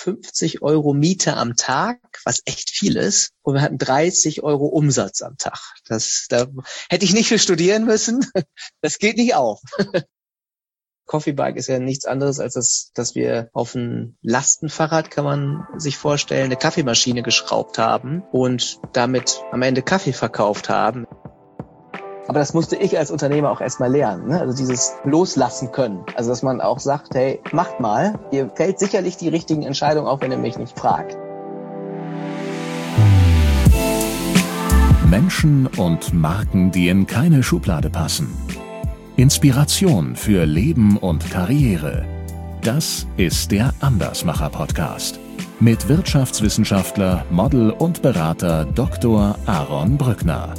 50 € Miete am Tag, was echt viel ist. Und wir hatten 30 € Umsatz am Tag. Da hätte ich nicht für studieren müssen. Das geht nicht auf. Coffee Bike ist ja nichts anderes, als dass wir auf ein Lastenfahrrad, kann man sich vorstellen, eine Kaffeemaschine geschraubt haben und damit am Ende Kaffee verkauft haben. Aber das musste ich als Unternehmer auch erstmal lernen, ne? Also dieses Loslassen können. Also dass man auch sagt, hey, macht mal. Ihr fällt sicherlich die richtigen Entscheidungen, auch wenn ihr mich nicht fragt. Menschen und Marken, die in keine Schublade passen. Inspiration für Leben und Karriere. Das ist der Andersmacher-Podcast. Mit Wirtschaftswissenschaftler, Model und Berater Dr. Aaron Brückner.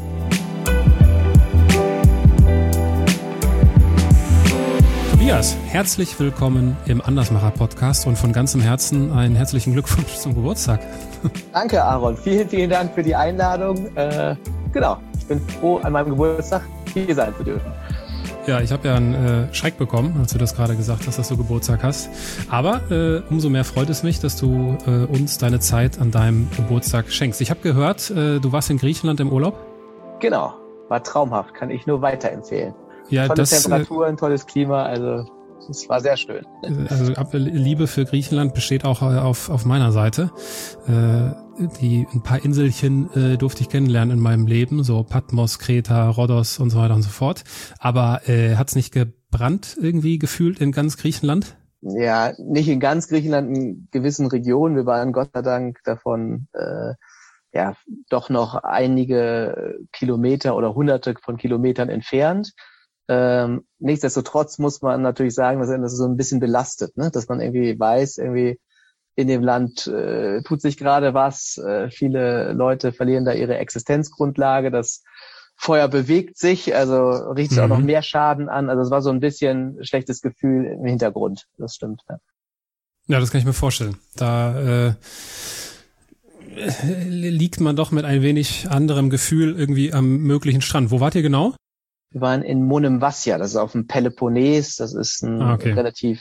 Tobias, herzlich willkommen im Andersmacher-Podcast und von ganzem Herzen einen herzlichen Glückwunsch zum Geburtstag. Danke, Aaron. Vielen, vielen Dank für die Einladung. Ich bin froh, an meinem Geburtstag hier sein zu dürfen. Ja, ich habe ja einen Schreck bekommen, als du das gerade gesagt hast, dass du Geburtstag hast. Aber umso mehr freut es mich, dass du uns deine Zeit an deinem Geburtstag schenkst. Ich habe gehört, du warst in Griechenland im Urlaub? Genau, war traumhaft, kann ich nur weiterempfehlen. Ja, tolle Temperaturen, tolles Klima, also es war sehr schön. Also Liebe für Griechenland besteht auch auf meiner Seite. Ein paar Inselchen durfte ich kennenlernen in meinem Leben, so Patmos, Kreta, Rhodos und so weiter und so fort. Aber hat's nicht gebrannt irgendwie gefühlt in ganz Griechenland? Ja, nicht in ganz Griechenland, in gewissen Regionen. Wir waren Gott sei Dank davon doch noch einige Kilometer oder Hunderte von Kilometern entfernt. Nichtsdestotrotz muss man natürlich sagen, dass das so ein bisschen belastet, ne? Dass man irgendwie weiß, irgendwie in dem Land tut sich gerade was, viele Leute verlieren da ihre Existenzgrundlage, das Feuer bewegt sich, also richtet auch noch mehr Schaden an, also es war so ein bisschen schlechtes Gefühl im Hintergrund, das stimmt. Ja, das kann ich mir vorstellen. Da liegt man doch mit ein wenig anderem Gefühl irgendwie am möglichen Strand. Wo wart ihr genau? Wir waren in Monemvasia, das ist auf dem Peloponnes, das ist ein relativ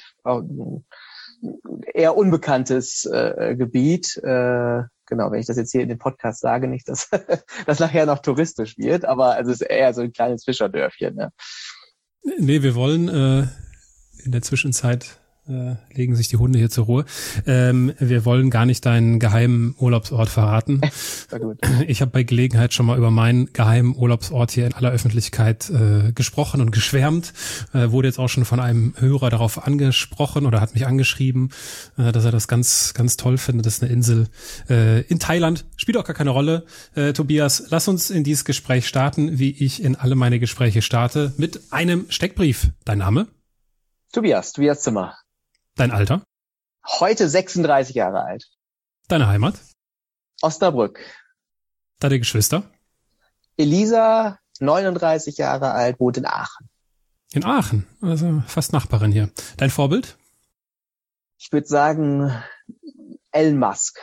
eher unbekanntes Gebiet. Genau, wenn ich das jetzt hier in dem Podcast sage, nicht, dass das nachher noch touristisch wird, aber also es ist eher so ein kleines Fischerdörfchen. Ne? Nee, wir wollen in der Zwischenzeit legen sich die Hunde hier zur Ruhe. Wir wollen gar nicht deinen geheimen Urlaubsort verraten. Gut. Ich habe bei Gelegenheit schon mal über meinen geheimen Urlaubsort hier in aller Öffentlichkeit gesprochen und geschwärmt. Wurde jetzt auch schon von einem Hörer darauf angesprochen oder hat mich angeschrieben, dass er das ganz, ganz toll findet. Das ist eine Insel in Thailand. Spielt auch gar keine Rolle. Tobias, lass uns in dieses Gespräch starten, wie ich in alle meine Gespräche starte, mit einem Steckbrief. Dein Name? Tobias Zimmer. Dein Alter? Heute 36 Jahre alt. Deine Heimat? Osnabrück. Deine Geschwister? Elisa, 39 Jahre alt, wohnt in Aachen. In Aachen, also fast Nachbarin hier. Dein Vorbild? Ich würde sagen Elon Musk.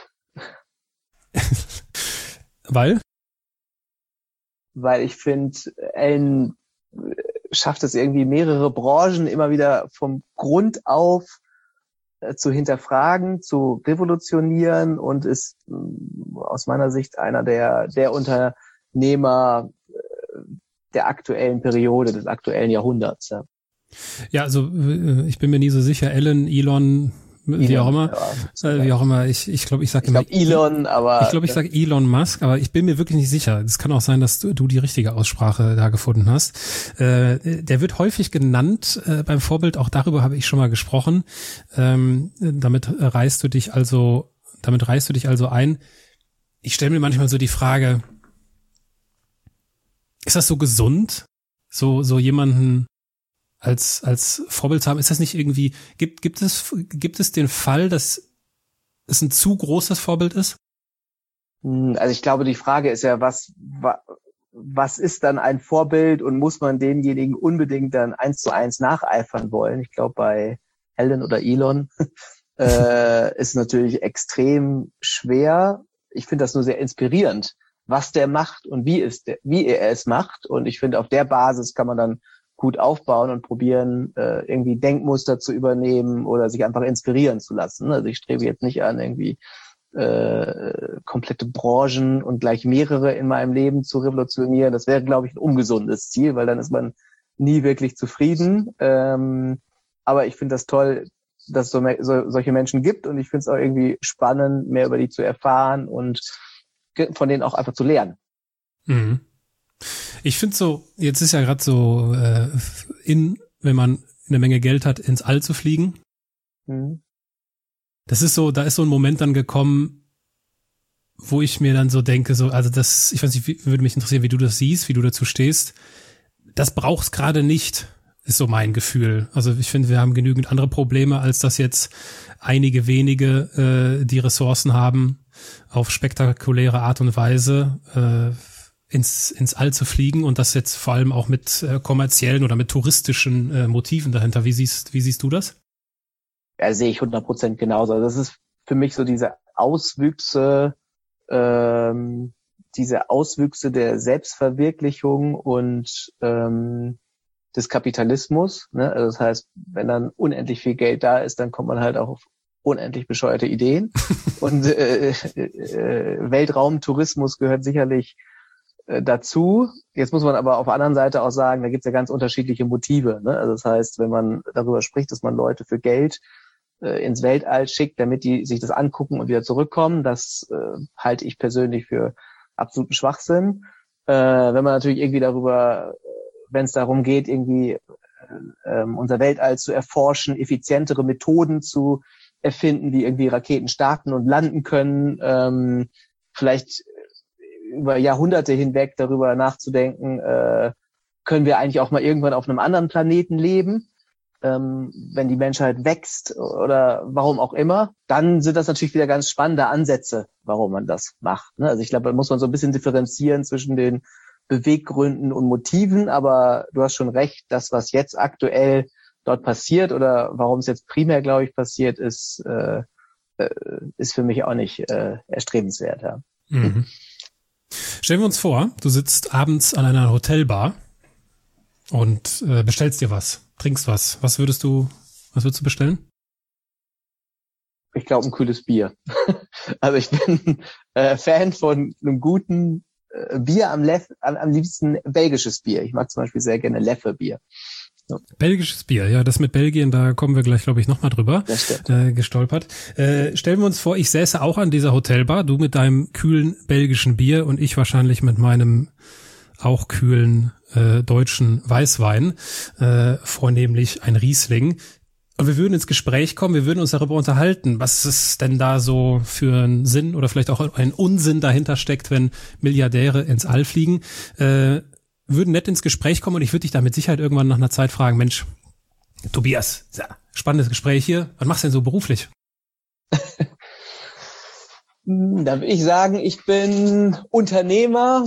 Weil? Weil ich finde, Elon schafft es irgendwie mehrere Branchen immer wieder vom Grund auf zu hinterfragen, zu revolutionieren und ist aus meiner Sicht einer der Unternehmer der aktuellen Periode, des aktuellen Jahrhunderts. Ja, also ich bin mir nie so sicher, Elon, wie auch immer. Ja, wie auch immer. Ich glaube, ich sage immer Elon, aber ich glaube, ich sage Elon Musk, aber ich bin mir wirklich nicht sicher. Es kann auch sein, dass du die richtige Aussprache da gefunden hast. Der wird häufig genannt beim Vorbild, auch darüber habe ich schon mal gesprochen. Damit reißt du dich also ein. Ich stelle mir manchmal so die Frage, ist das so gesund, so jemanden als Vorbild zu haben? Ist das nicht irgendwie, gibt es den Fall, dass es ein zu großes Vorbild ist? Also ich glaube, die Frage ist ja, was ist dann ein Vorbild und muss man denjenigen unbedingt dann 1:1 nacheifern wollen? Ich glaube, bei Helen oder Elon ist natürlich extrem schwer. Ich finde das nur sehr inspirierend, was der macht und wie er es macht. Und ich finde, auf der Basis kann man dann gut aufbauen und probieren, irgendwie Denkmuster zu übernehmen oder sich einfach inspirieren zu lassen. Also ich strebe jetzt nicht an, irgendwie komplette Branchen und gleich mehrere in meinem Leben zu revolutionieren. Das wäre, glaube ich, ein ungesundes Ziel, weil dann ist man nie wirklich zufrieden. Aber ich finde das toll, dass es solche Menschen gibt, und ich finde es auch irgendwie spannend, mehr über die zu erfahren und von denen auch einfach zu lernen. Mhm. Ich finde so, jetzt ist ja gerade so wenn man eine Menge Geld hat, ins All zu fliegen. Mhm. Das ist so, da ist so ein Moment dann gekommen, wo ich mir dann so denke, so, also das, ich weiß nicht, würde mich interessieren, wie du das siehst, wie du dazu stehst. Das braucht's gerade nicht, ist so mein Gefühl. Also ich finde, wir haben genügend andere Probleme, als dass jetzt einige wenige die Ressourcen haben, auf spektakuläre Art und Weise ins All zu fliegen, und das jetzt vor allem auch mit kommerziellen oder mit touristischen Motiven dahinter. Wie siehst du das? Ja, sehe ich 100% genauso. Also das ist für mich so diese Auswüchse der Selbstverwirklichung und des Kapitalismus. Ne? Also das heißt, wenn dann unendlich viel Geld da ist, dann kommt man halt auch auf unendlich bescheuerte Ideen. Und Weltraumtourismus gehört sicherlich dazu. Jetzt muss man aber auf der anderen Seite auch sagen, da gibt es ja ganz unterschiedliche Motive. Ne? Also das heißt, wenn man darüber spricht, dass man Leute für Geld ins Weltall schickt, damit die sich das angucken und wieder zurückkommen, das halte ich persönlich für absoluten Schwachsinn. Wenn man natürlich irgendwie darüber, wenn es darum geht, irgendwie unser Weltall zu erforschen, effizientere Methoden zu erfinden, wie irgendwie Raketen starten und landen können, vielleicht über Jahrhunderte hinweg darüber nachzudenken, können wir eigentlich auch mal irgendwann auf einem anderen Planeten leben, wenn die Menschheit wächst oder warum auch immer, dann sind das natürlich wieder ganz spannende Ansätze, warum man das macht. Ne? Also ich glaube, da muss man so ein bisschen differenzieren zwischen den Beweggründen und Motiven, aber du hast schon recht, das, was jetzt aktuell dort passiert oder warum es jetzt primär, glaube ich, passiert, ist für mich auch nicht erstrebenswert. Ja. Mhm. Stellen wir uns vor, du sitzt abends an einer Hotelbar und bestellst dir was, trinkst was. Was würdest du bestellen? Ich glaube, ein kühles Bier. Also ich bin Fan von einem guten Bier, am liebsten belgisches Bier. Ich mag zum Beispiel sehr gerne Leffe-Bier. So. Belgisches Bier, ja, das mit Belgien, da kommen wir gleich, glaube ich, nochmal drüber gestolpert. Stellen wir uns vor, ich säße auch an dieser Hotelbar, du mit deinem kühlen belgischen Bier und ich wahrscheinlich mit meinem auch kühlen deutschen Weißwein, vornehmlich ein Riesling. Und wir würden ins Gespräch kommen, wir würden uns darüber unterhalten, was es denn da so für einen Sinn oder vielleicht auch ein Unsinn dahinter steckt, wenn Milliardäre ins All fliegen. Würden nett ins Gespräch kommen und ich würde dich da mit Sicherheit irgendwann nach einer Zeit fragen, Mensch, Tobias, ja, spannendes Gespräch hier, was machst du denn so beruflich? Da würde ich sagen, ich bin Unternehmer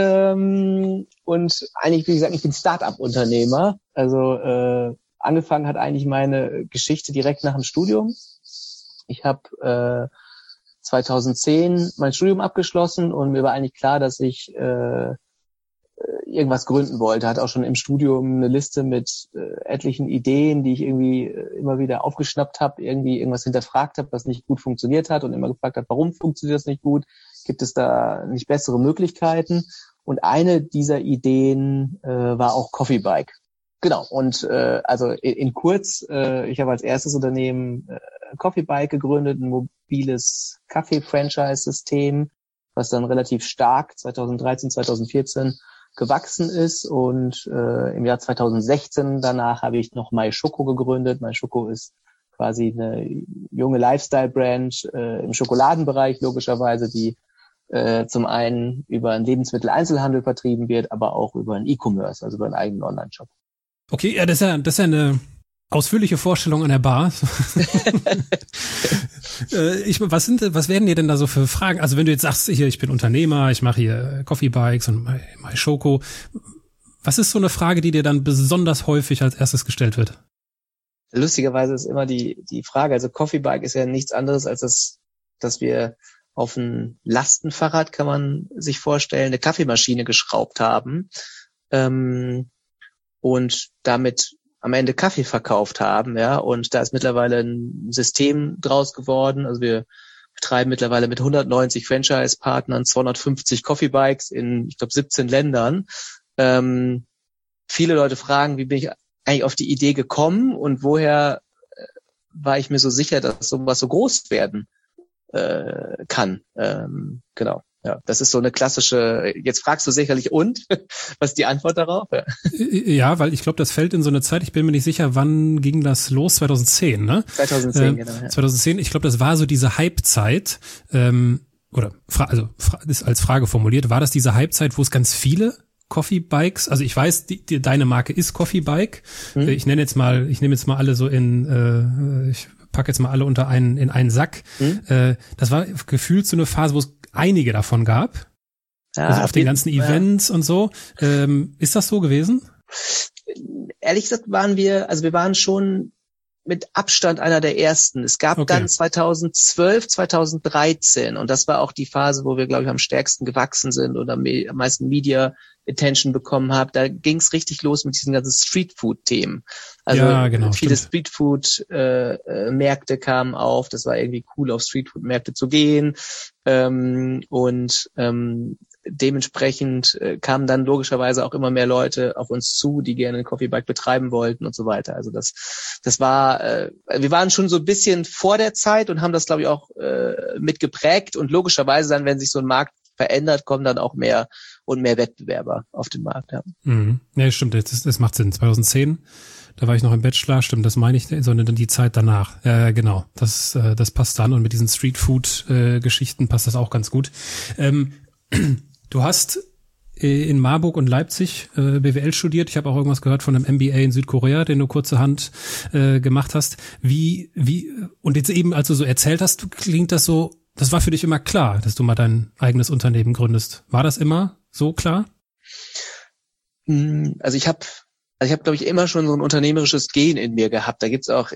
und eigentlich, wie gesagt, ich bin Start-up-Unternehmer. Also angefangen hat eigentlich meine Geschichte direkt nach dem Studium. Ich habe 2010 mein Studium abgeschlossen und mir war eigentlich klar, dass ich irgendwas gründen wollte. Hatte auch schon im Studium eine Liste mit etlichen Ideen, die ich irgendwie immer wieder aufgeschnappt habe, irgendwie irgendwas hinterfragt habe, was nicht gut funktioniert hat und immer gefragt habe, warum funktioniert das nicht gut? Gibt es da nicht bessere Möglichkeiten? Und eine dieser Ideen war auch Coffee Bike. Genau, und also in kurz, ich habe als erstes Unternehmen Coffee Bike gegründet, ein mobiles Kaffee-Franchise-System, was dann relativ stark 2013, 2014 gewachsen ist, und im Jahr 2016 danach habe ich noch MySchoko gegründet. MySchoko ist quasi eine junge Lifestyle-Brand im Schokoladenbereich logischerweise, die zum einen über einen Lebensmitteleinzelhandel vertrieben wird, aber auch über einen E-Commerce, also über einen eigenen Online-Shop. Okay, ja, das ist ja eine ausführliche Vorstellung an der Bar. Was werden dir denn da so für Fragen? Also wenn du jetzt sagst, hier, ich bin Unternehmer, ich mache hier Coffee Bikes und MySchoko, was ist so eine Frage, die dir dann besonders häufig als erstes gestellt wird? Lustigerweise ist immer die Frage, also Coffee Bike ist ja nichts anderes als dass wir auf ein Lastenfahrrad, kann man sich vorstellen, eine Kaffeemaschine geschraubt haben. und damit am Ende Kaffee verkauft haben, ja, und da ist mittlerweile ein System draus geworden. Also wir betreiben mittlerweile mit 190 Franchise-Partnern 250 Coffee Bikes in, ich glaube, 17 Ländern. Viele Leute fragen, wie bin ich eigentlich auf die Idee gekommen und woher war ich mir so sicher, dass sowas so groß werden kann. Genau. Ja, das ist so eine klassische, jetzt fragst du sicherlich was ist die Antwort darauf? Ja, ja, weil ich glaube, das fällt in so eine Zeit, ich bin mir nicht sicher, wann ging das los? 2010, ne? 2010, genau. Ja. 2010, ich glaube, das war so diese Hype-Zeit, ist als Frage formuliert, war das diese Hype-Zeit, wo es ganz viele Coffee Bikes, also ich weiß, deine Marke ist Coffee Bike. Ich nehme jetzt mal alle so ich packe jetzt mal alle in einen Sack. Das war gefühlt so eine Phase, wo es einige davon gab. Ja, also auf den ganzen Events und so. Ist das so gewesen? Ehrlich gesagt wir waren schon mit Abstand einer der ersten. Es gab dann 2012, 2013 und das war auch die Phase, wo wir, glaube ich, am stärksten gewachsen sind oder am meisten Media Attention bekommen haben. Da ging es richtig los mit diesen ganzen Streetfood-Themen. Also ja, genau, viele Streetfood-Märkte kamen auf. Das war irgendwie cool, auf Streetfood-Märkte zu gehen. Dementsprechend kamen dann logischerweise auch immer mehr Leute auf uns zu, die gerne ein Coffee Bike betreiben wollten und so weiter. Also das war, wir waren schon so ein bisschen vor der Zeit und haben das, glaube ich, auch mitgeprägt. Und logischerweise dann, wenn sich so ein Markt verändert, kommen dann auch mehr und mehr Wettbewerber auf den Markt. Ja, ja stimmt, das macht Sinn. 2010, da war ich noch im Bachelor, stimmt, das meine ich, sondern dann die Zeit danach. Genau, das passt dann und mit diesen Streetfood-Geschichten passt das auch ganz gut. Du hast in Marburg und Leipzig BWL studiert. Ich habe auch irgendwas gehört von einem MBA in Südkorea, den du kurzerhand gemacht hast. Wie und jetzt eben, als du so erzählt hast, klingt das so, das war für dich immer klar, dass du mal dein eigenes Unternehmen gründest. War das immer so klar? Also ich habe, glaube ich, immer schon so ein unternehmerisches Gen in mir gehabt. Da gibt's auch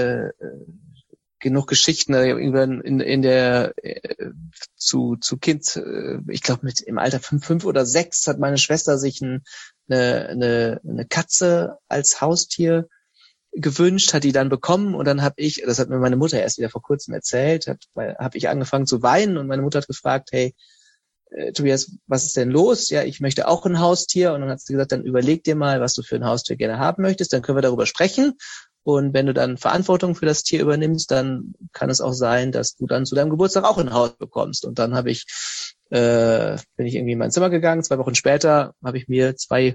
genug Geschichten. Irgendwann zu Kind, ich glaube im Alter 5 oder 6 hat meine Schwester sich eine Katze als Haustier gewünscht, hat die dann bekommen und dann das hat mir meine Mutter erst wieder vor kurzem erzählt, habe ich angefangen zu weinen und meine Mutter hat gefragt, hey, Tobias, was ist denn los? Ja, ich möchte auch ein Haustier. Und dann hat sie gesagt, dann überleg dir mal, was du für ein Haustier gerne haben möchtest, dann können wir darüber sprechen. Und wenn du dann Verantwortung für das Tier übernimmst, dann kann es auch sein, dass du dann zu deinem Geburtstag auch ein Haus bekommst. Und dann bin ich irgendwie in mein Zimmer gegangen. 2 Wochen später habe ich mir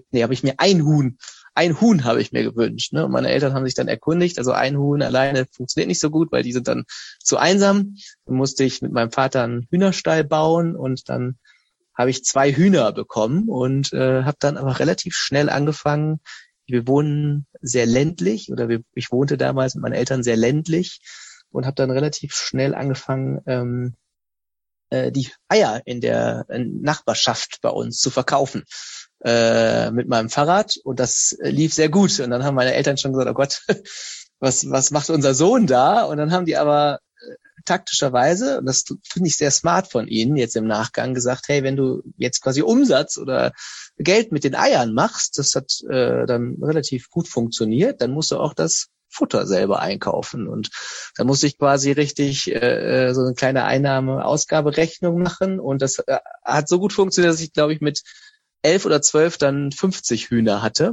ein Huhn habe ich mir gewünscht, ne? Und meine Eltern haben sich dann erkundigt, also ein Huhn alleine funktioniert nicht so gut, weil die sind dann zu einsam. Dann musste ich mit meinem Vater einen Hühnerstall bauen und dann habe ich 2 Hühner bekommen und habe dann aber relativ schnell angefangen. Wir wohnen sehr ländlich ich wohnte damals mit meinen Eltern sehr ländlich und habe dann relativ schnell angefangen, die Eier in der Nachbarschaft bei uns zu verkaufen. Mit meinem Fahrrad und das lief sehr gut. Und dann haben meine Eltern schon gesagt, oh Gott, was macht unser Sohn da? Und dann haben die aber taktischerweise, und das finde ich sehr smart von ihnen jetzt im Nachgang, gesagt, hey, wenn du jetzt quasi Umsatz oder Geld mit den Eiern machst, das hat dann relativ gut funktioniert, dann musst du auch das Futter selber einkaufen. Und da musste ich quasi richtig so eine kleine Einnahme-Ausgaberechnung machen und das hat so gut funktioniert, dass ich, glaube ich, mit 11 oder 12 dann 50 Hühner hatte.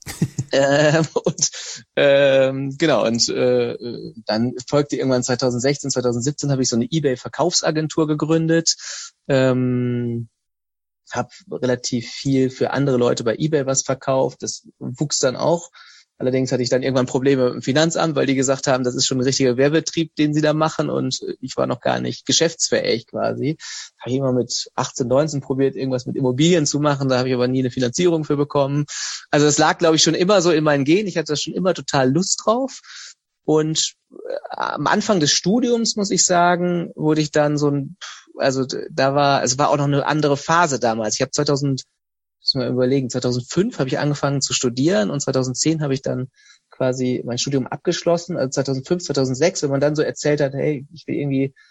Genau, und dann folgte irgendwann 2016, 2017 habe ich so eine eBay-Verkaufsagentur gegründet, habe relativ viel für andere Leute bei eBay was verkauft, das wuchs dann auch. Allerdings hatte ich dann irgendwann Probleme mit dem Finanzamt, weil die gesagt haben, das ist schon ein richtiger Wehrbetrieb, den sie da machen und ich war noch gar nicht geschäftsfähig quasi. Habe ich immer mit 18, 19 probiert, irgendwas mit Immobilien zu machen, da habe ich aber nie eine Finanzierung für bekommen. Also das lag, glaube ich, schon immer so in meinen Genen. Ich hatte da schon immer total Lust drauf. Und am Anfang des Studiums, muss ich sagen, wurde ich dann es war auch noch eine andere Phase damals. Ich habe 2005 habe ich angefangen zu studieren und 2010 habe ich dann quasi mein Studium abgeschlossen. Also 2005, 2006, wenn man dann so erzählt hat, hey, ich will irgendwie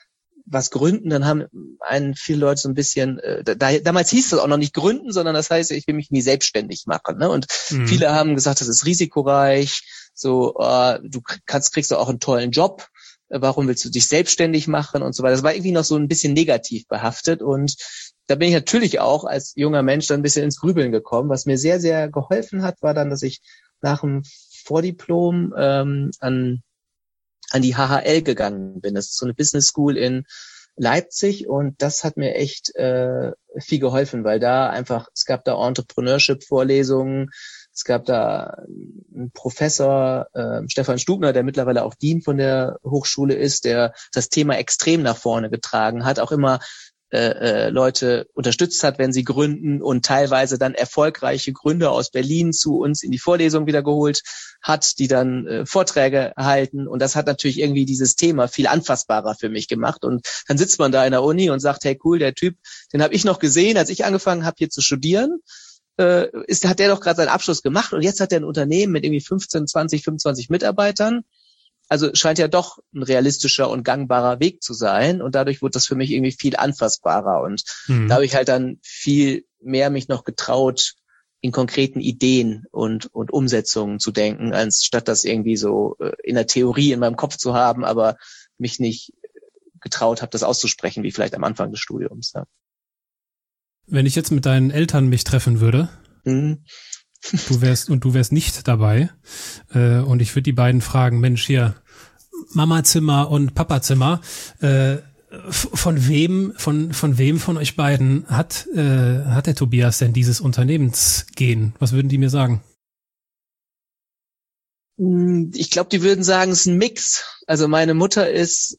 was gründen, dann haben einen viele Leute so ein bisschen, damals hieß das auch noch nicht gründen, sondern das heißt, ich will mich nie selbstständig machen. Ne? Und viele haben gesagt, das ist risikoreich, so du kriegst du auch einen tollen Job, warum willst du dich selbstständig machen und so weiter. Das war irgendwie noch so ein bisschen negativ behaftet und da bin ich natürlich auch als junger Mensch dann ein bisschen ins Grübeln gekommen. Was mir sehr, sehr geholfen hat, war dann, dass ich nach dem Vordiplom an die HHL gegangen bin. Das ist so eine Business School in Leipzig und das hat mir echt viel geholfen, weil es gab da Entrepreneurship-Vorlesungen, es gab da einen Professor, Stefan Stubner, der mittlerweile auch Dean von der Hochschule ist, der das Thema extrem nach vorne getragen hat, auch immer Leute unterstützt hat, wenn sie gründen und teilweise dann erfolgreiche Gründer aus Berlin zu uns in die Vorlesung wieder geholt hat, die dann Vorträge halten und das hat natürlich irgendwie dieses Thema viel anfassbarer für mich gemacht und dann sitzt man da in der Uni und sagt, hey cool, der Typ, den habe ich noch gesehen, als ich angefangen habe hier zu studieren, hat der doch gerade seinen Abschluss gemacht und jetzt hat er ein Unternehmen mit irgendwie 15, 20, 25 Mitarbeitern. Also scheint ja doch ein realistischer und gangbarer Weg zu sein und dadurch wurde das für mich irgendwie viel anfassbarer und da habe ich halt dann viel mehr mich noch getraut, in konkreten Ideen und Umsetzungen zu denken, anstatt das irgendwie so in der Theorie in meinem Kopf zu haben, aber mich nicht getraut habe, das auszusprechen, wie vielleicht am Anfang des Studiums. Ja. Wenn ich jetzt mit deinen Eltern mich treffen würde, du wärst nicht dabei und ich würde die beiden fragen, Mensch, hier Mamazimmer und Papazimmer, von wem von euch beiden hat der Tobias denn dieses Unternehmensgen? Was würden die mir sagen? Ich glaube, die würden sagen, es ist ein Mix. Also meine Mutter ist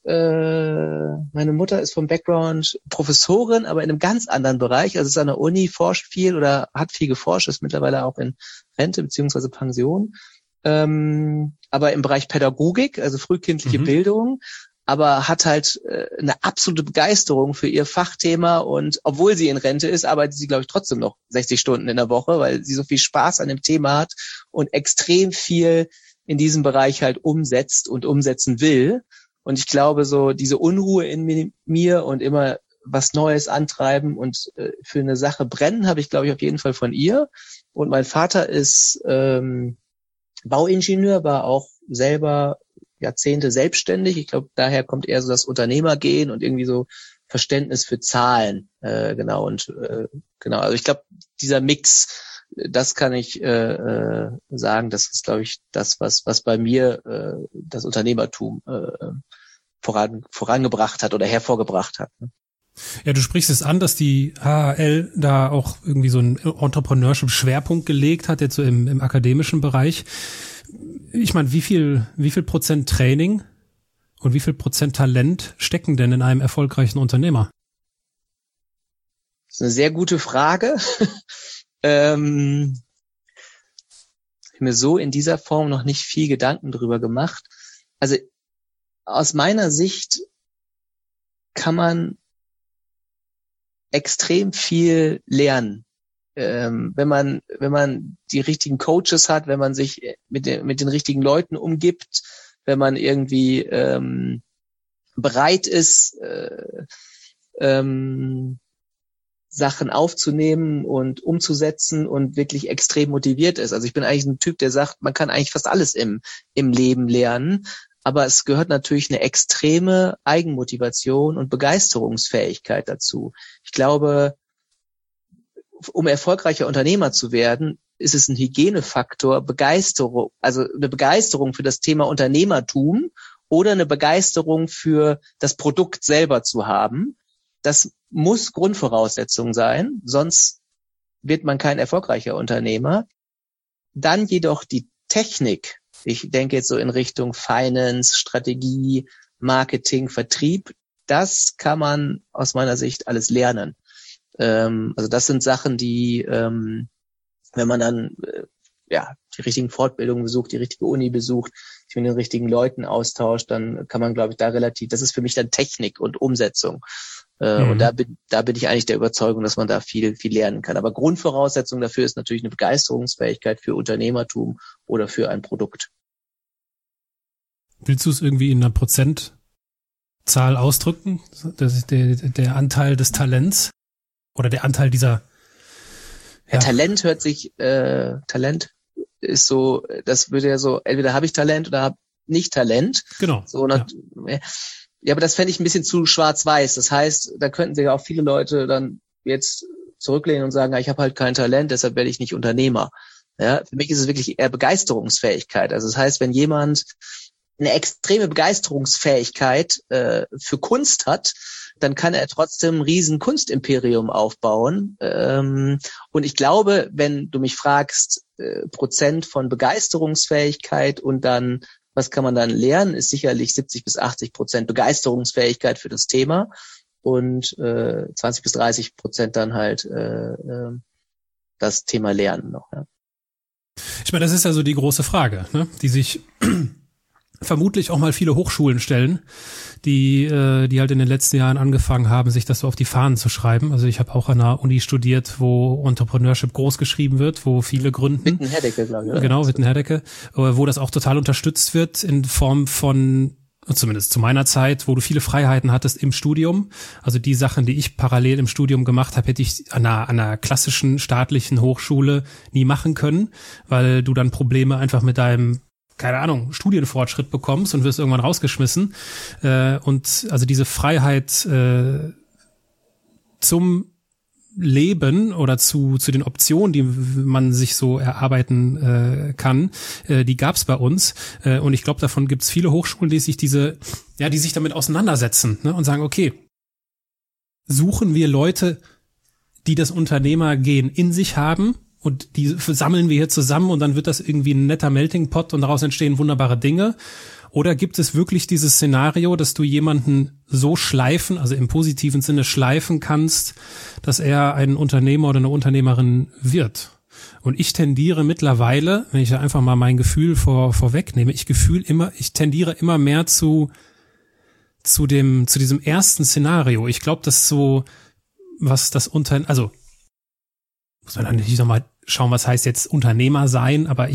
vom Background Professorin, aber in einem ganz anderen Bereich. Also ist an der Uni, forscht viel oder hat viel geforscht, ist mittlerweile auch in Rente beziehungsweise Pension. Aber im Bereich Pädagogik, also frühkindliche Bildung, aber hat halt eine absolute Begeisterung für ihr Fachthema und obwohl sie in Rente ist, arbeitet sie, glaube ich, trotzdem noch 60 Stunden in der Woche, weil sie so viel Spaß an dem Thema hat und extrem viel in diesem Bereich halt umsetzt und umsetzen will. Und ich glaube, so diese Unruhe in mir und immer was Neues antreiben und für eine Sache brennen, habe ich, glaube ich, auf jeden Fall von ihr. Und mein Vater ist Bauingenieur, war auch selber Jahrzehnte selbstständig. Ich glaube, daher kommt eher so das Unternehmergehen und irgendwie so Verständnis für Zahlen. Genau. Also ich glaube, dieser Mix, das kann ich sagen, das ist, glaube ich, das, was bei mir das Unternehmertum vorangebracht hat oder hervorgebracht hat. Ne? Ja, du sprichst es an, dass die HHL da auch irgendwie so einen Entrepreneurship-Schwerpunkt gelegt hat, jetzt so im akademischen Bereich. Ich meine, wie viel Prozent Training und wie viel Prozent Talent stecken denn in einem erfolgreichen Unternehmer? Das ist eine sehr gute Frage. Ich habe mir so in dieser Form noch nicht viel Gedanken drüber gemacht. Also aus meiner Sicht kann man extrem viel lernen, wenn man die richtigen Coaches hat, wenn man sich mit den richtigen Leuten umgibt, wenn man irgendwie bereit ist, Sachen aufzunehmen und umzusetzen und wirklich extrem motiviert ist. Also ich bin eigentlich ein Typ, der sagt, man kann eigentlich fast alles im Leben lernen, aber es gehört natürlich eine extreme Eigenmotivation und Begeisterungsfähigkeit dazu. Ich glaube, um erfolgreicher Unternehmer zu werden, ist es ein Hygienefaktor, Begeisterung, also eine Begeisterung für das Thema Unternehmertum oder eine Begeisterung für das Produkt selber zu haben. Das muss Grundvoraussetzung sein, sonst wird man kein erfolgreicher Unternehmer. Dann jedoch die Technik. Ich denke jetzt so in Richtung Finance, Strategie, Marketing, Vertrieb. Das kann man aus meiner Sicht alles lernen. Also das sind Sachen, die, wenn man dann die richtigen Fortbildungen besucht, die richtige Uni besucht, sich mit den richtigen Leuten austauscht, dann kann man, glaube ich, das ist für mich dann Technik und Umsetzung. Und da bin ich eigentlich der Überzeugung, dass man da viel, viel lernen kann. Aber Grundvoraussetzung dafür ist natürlich eine Begeisterungsfähigkeit für Unternehmertum oder für ein Produkt. Willst du es irgendwie in einer Prozentzahl Zahl ausdrücken? Das ist der Anteil des Talents oder der Anteil dieser... Ja. Talent hört sich, Talent ist so, das würde ja so, entweder habe ich Talent oder habe nicht Talent. Genau. So, ja, aber das fände ich ein bisschen zu schwarz-weiß. Das heißt, da könnten sich auch viele Leute dann jetzt zurücklehnen und sagen, ich habe halt kein Talent, deshalb werde ich nicht Unternehmer. Ja, für mich ist es wirklich eher Begeisterungsfähigkeit. Also das heißt, wenn jemand eine extreme Begeisterungsfähigkeit für Kunst hat, dann kann er trotzdem ein riesen Kunstimperium aufbauen. Und ich glaube, wenn du mich fragst, Prozent von Begeisterungsfähigkeit und dann, was kann man dann lernen, ist sicherlich 70-80% Begeisterungsfähigkeit für das Thema und 20-30% dann halt das Thema Lernen noch. Ja. Ich meine, das ist ja so die große Frage, ne? Die sich vermutlich auch mal viele Hochschulen stellen, die halt in den letzten Jahren angefangen haben, sich das so auf die Fahnen zu schreiben. Also ich habe auch an einer Uni studiert, wo Entrepreneurship groß geschrieben wird, wo viele gründen. Witten-Herdecke, glaube ich. Oder? Genau, Witten-Herdecke, wo das auch total unterstützt wird in Form von, zumindest zu meiner Zeit, wo du viele Freiheiten hattest im Studium. Also die Sachen, die ich parallel im Studium gemacht habe, hätte ich an einer klassischen staatlichen Hochschule nie machen können, weil du dann Probleme einfach mit deinem, keine Ahnung, Studienfortschritt bekommst und wirst irgendwann rausgeschmissen. Und also diese Freiheit zum Leben oder zu den Optionen, die man sich so erarbeiten kann, die gab's bei uns. Und ich glaube, davon gibt's viele Hochschulen, die sich damit auseinandersetzen, ne, und sagen, okay, suchen wir Leute, die das Unternehmergehen in sich haben, und die sammeln wir hier zusammen und dann wird das irgendwie ein netter Melting Pot und daraus entstehen wunderbare Dinge? Oder gibt es wirklich dieses Szenario, dass du jemanden so schleifen, also im positiven Sinne schleifen kannst, dass er ein Unternehmer oder eine Unternehmerin wird? Und ich tendiere mittlerweile, wenn ich einfach mal mein Gefühl vorwegnehme, ich tendiere immer mehr zu diesem ersten Szenario. Ich glaube, dass so, was das also muss man dann natürlich nochmal schauen, was heißt jetzt Unternehmer sein, aber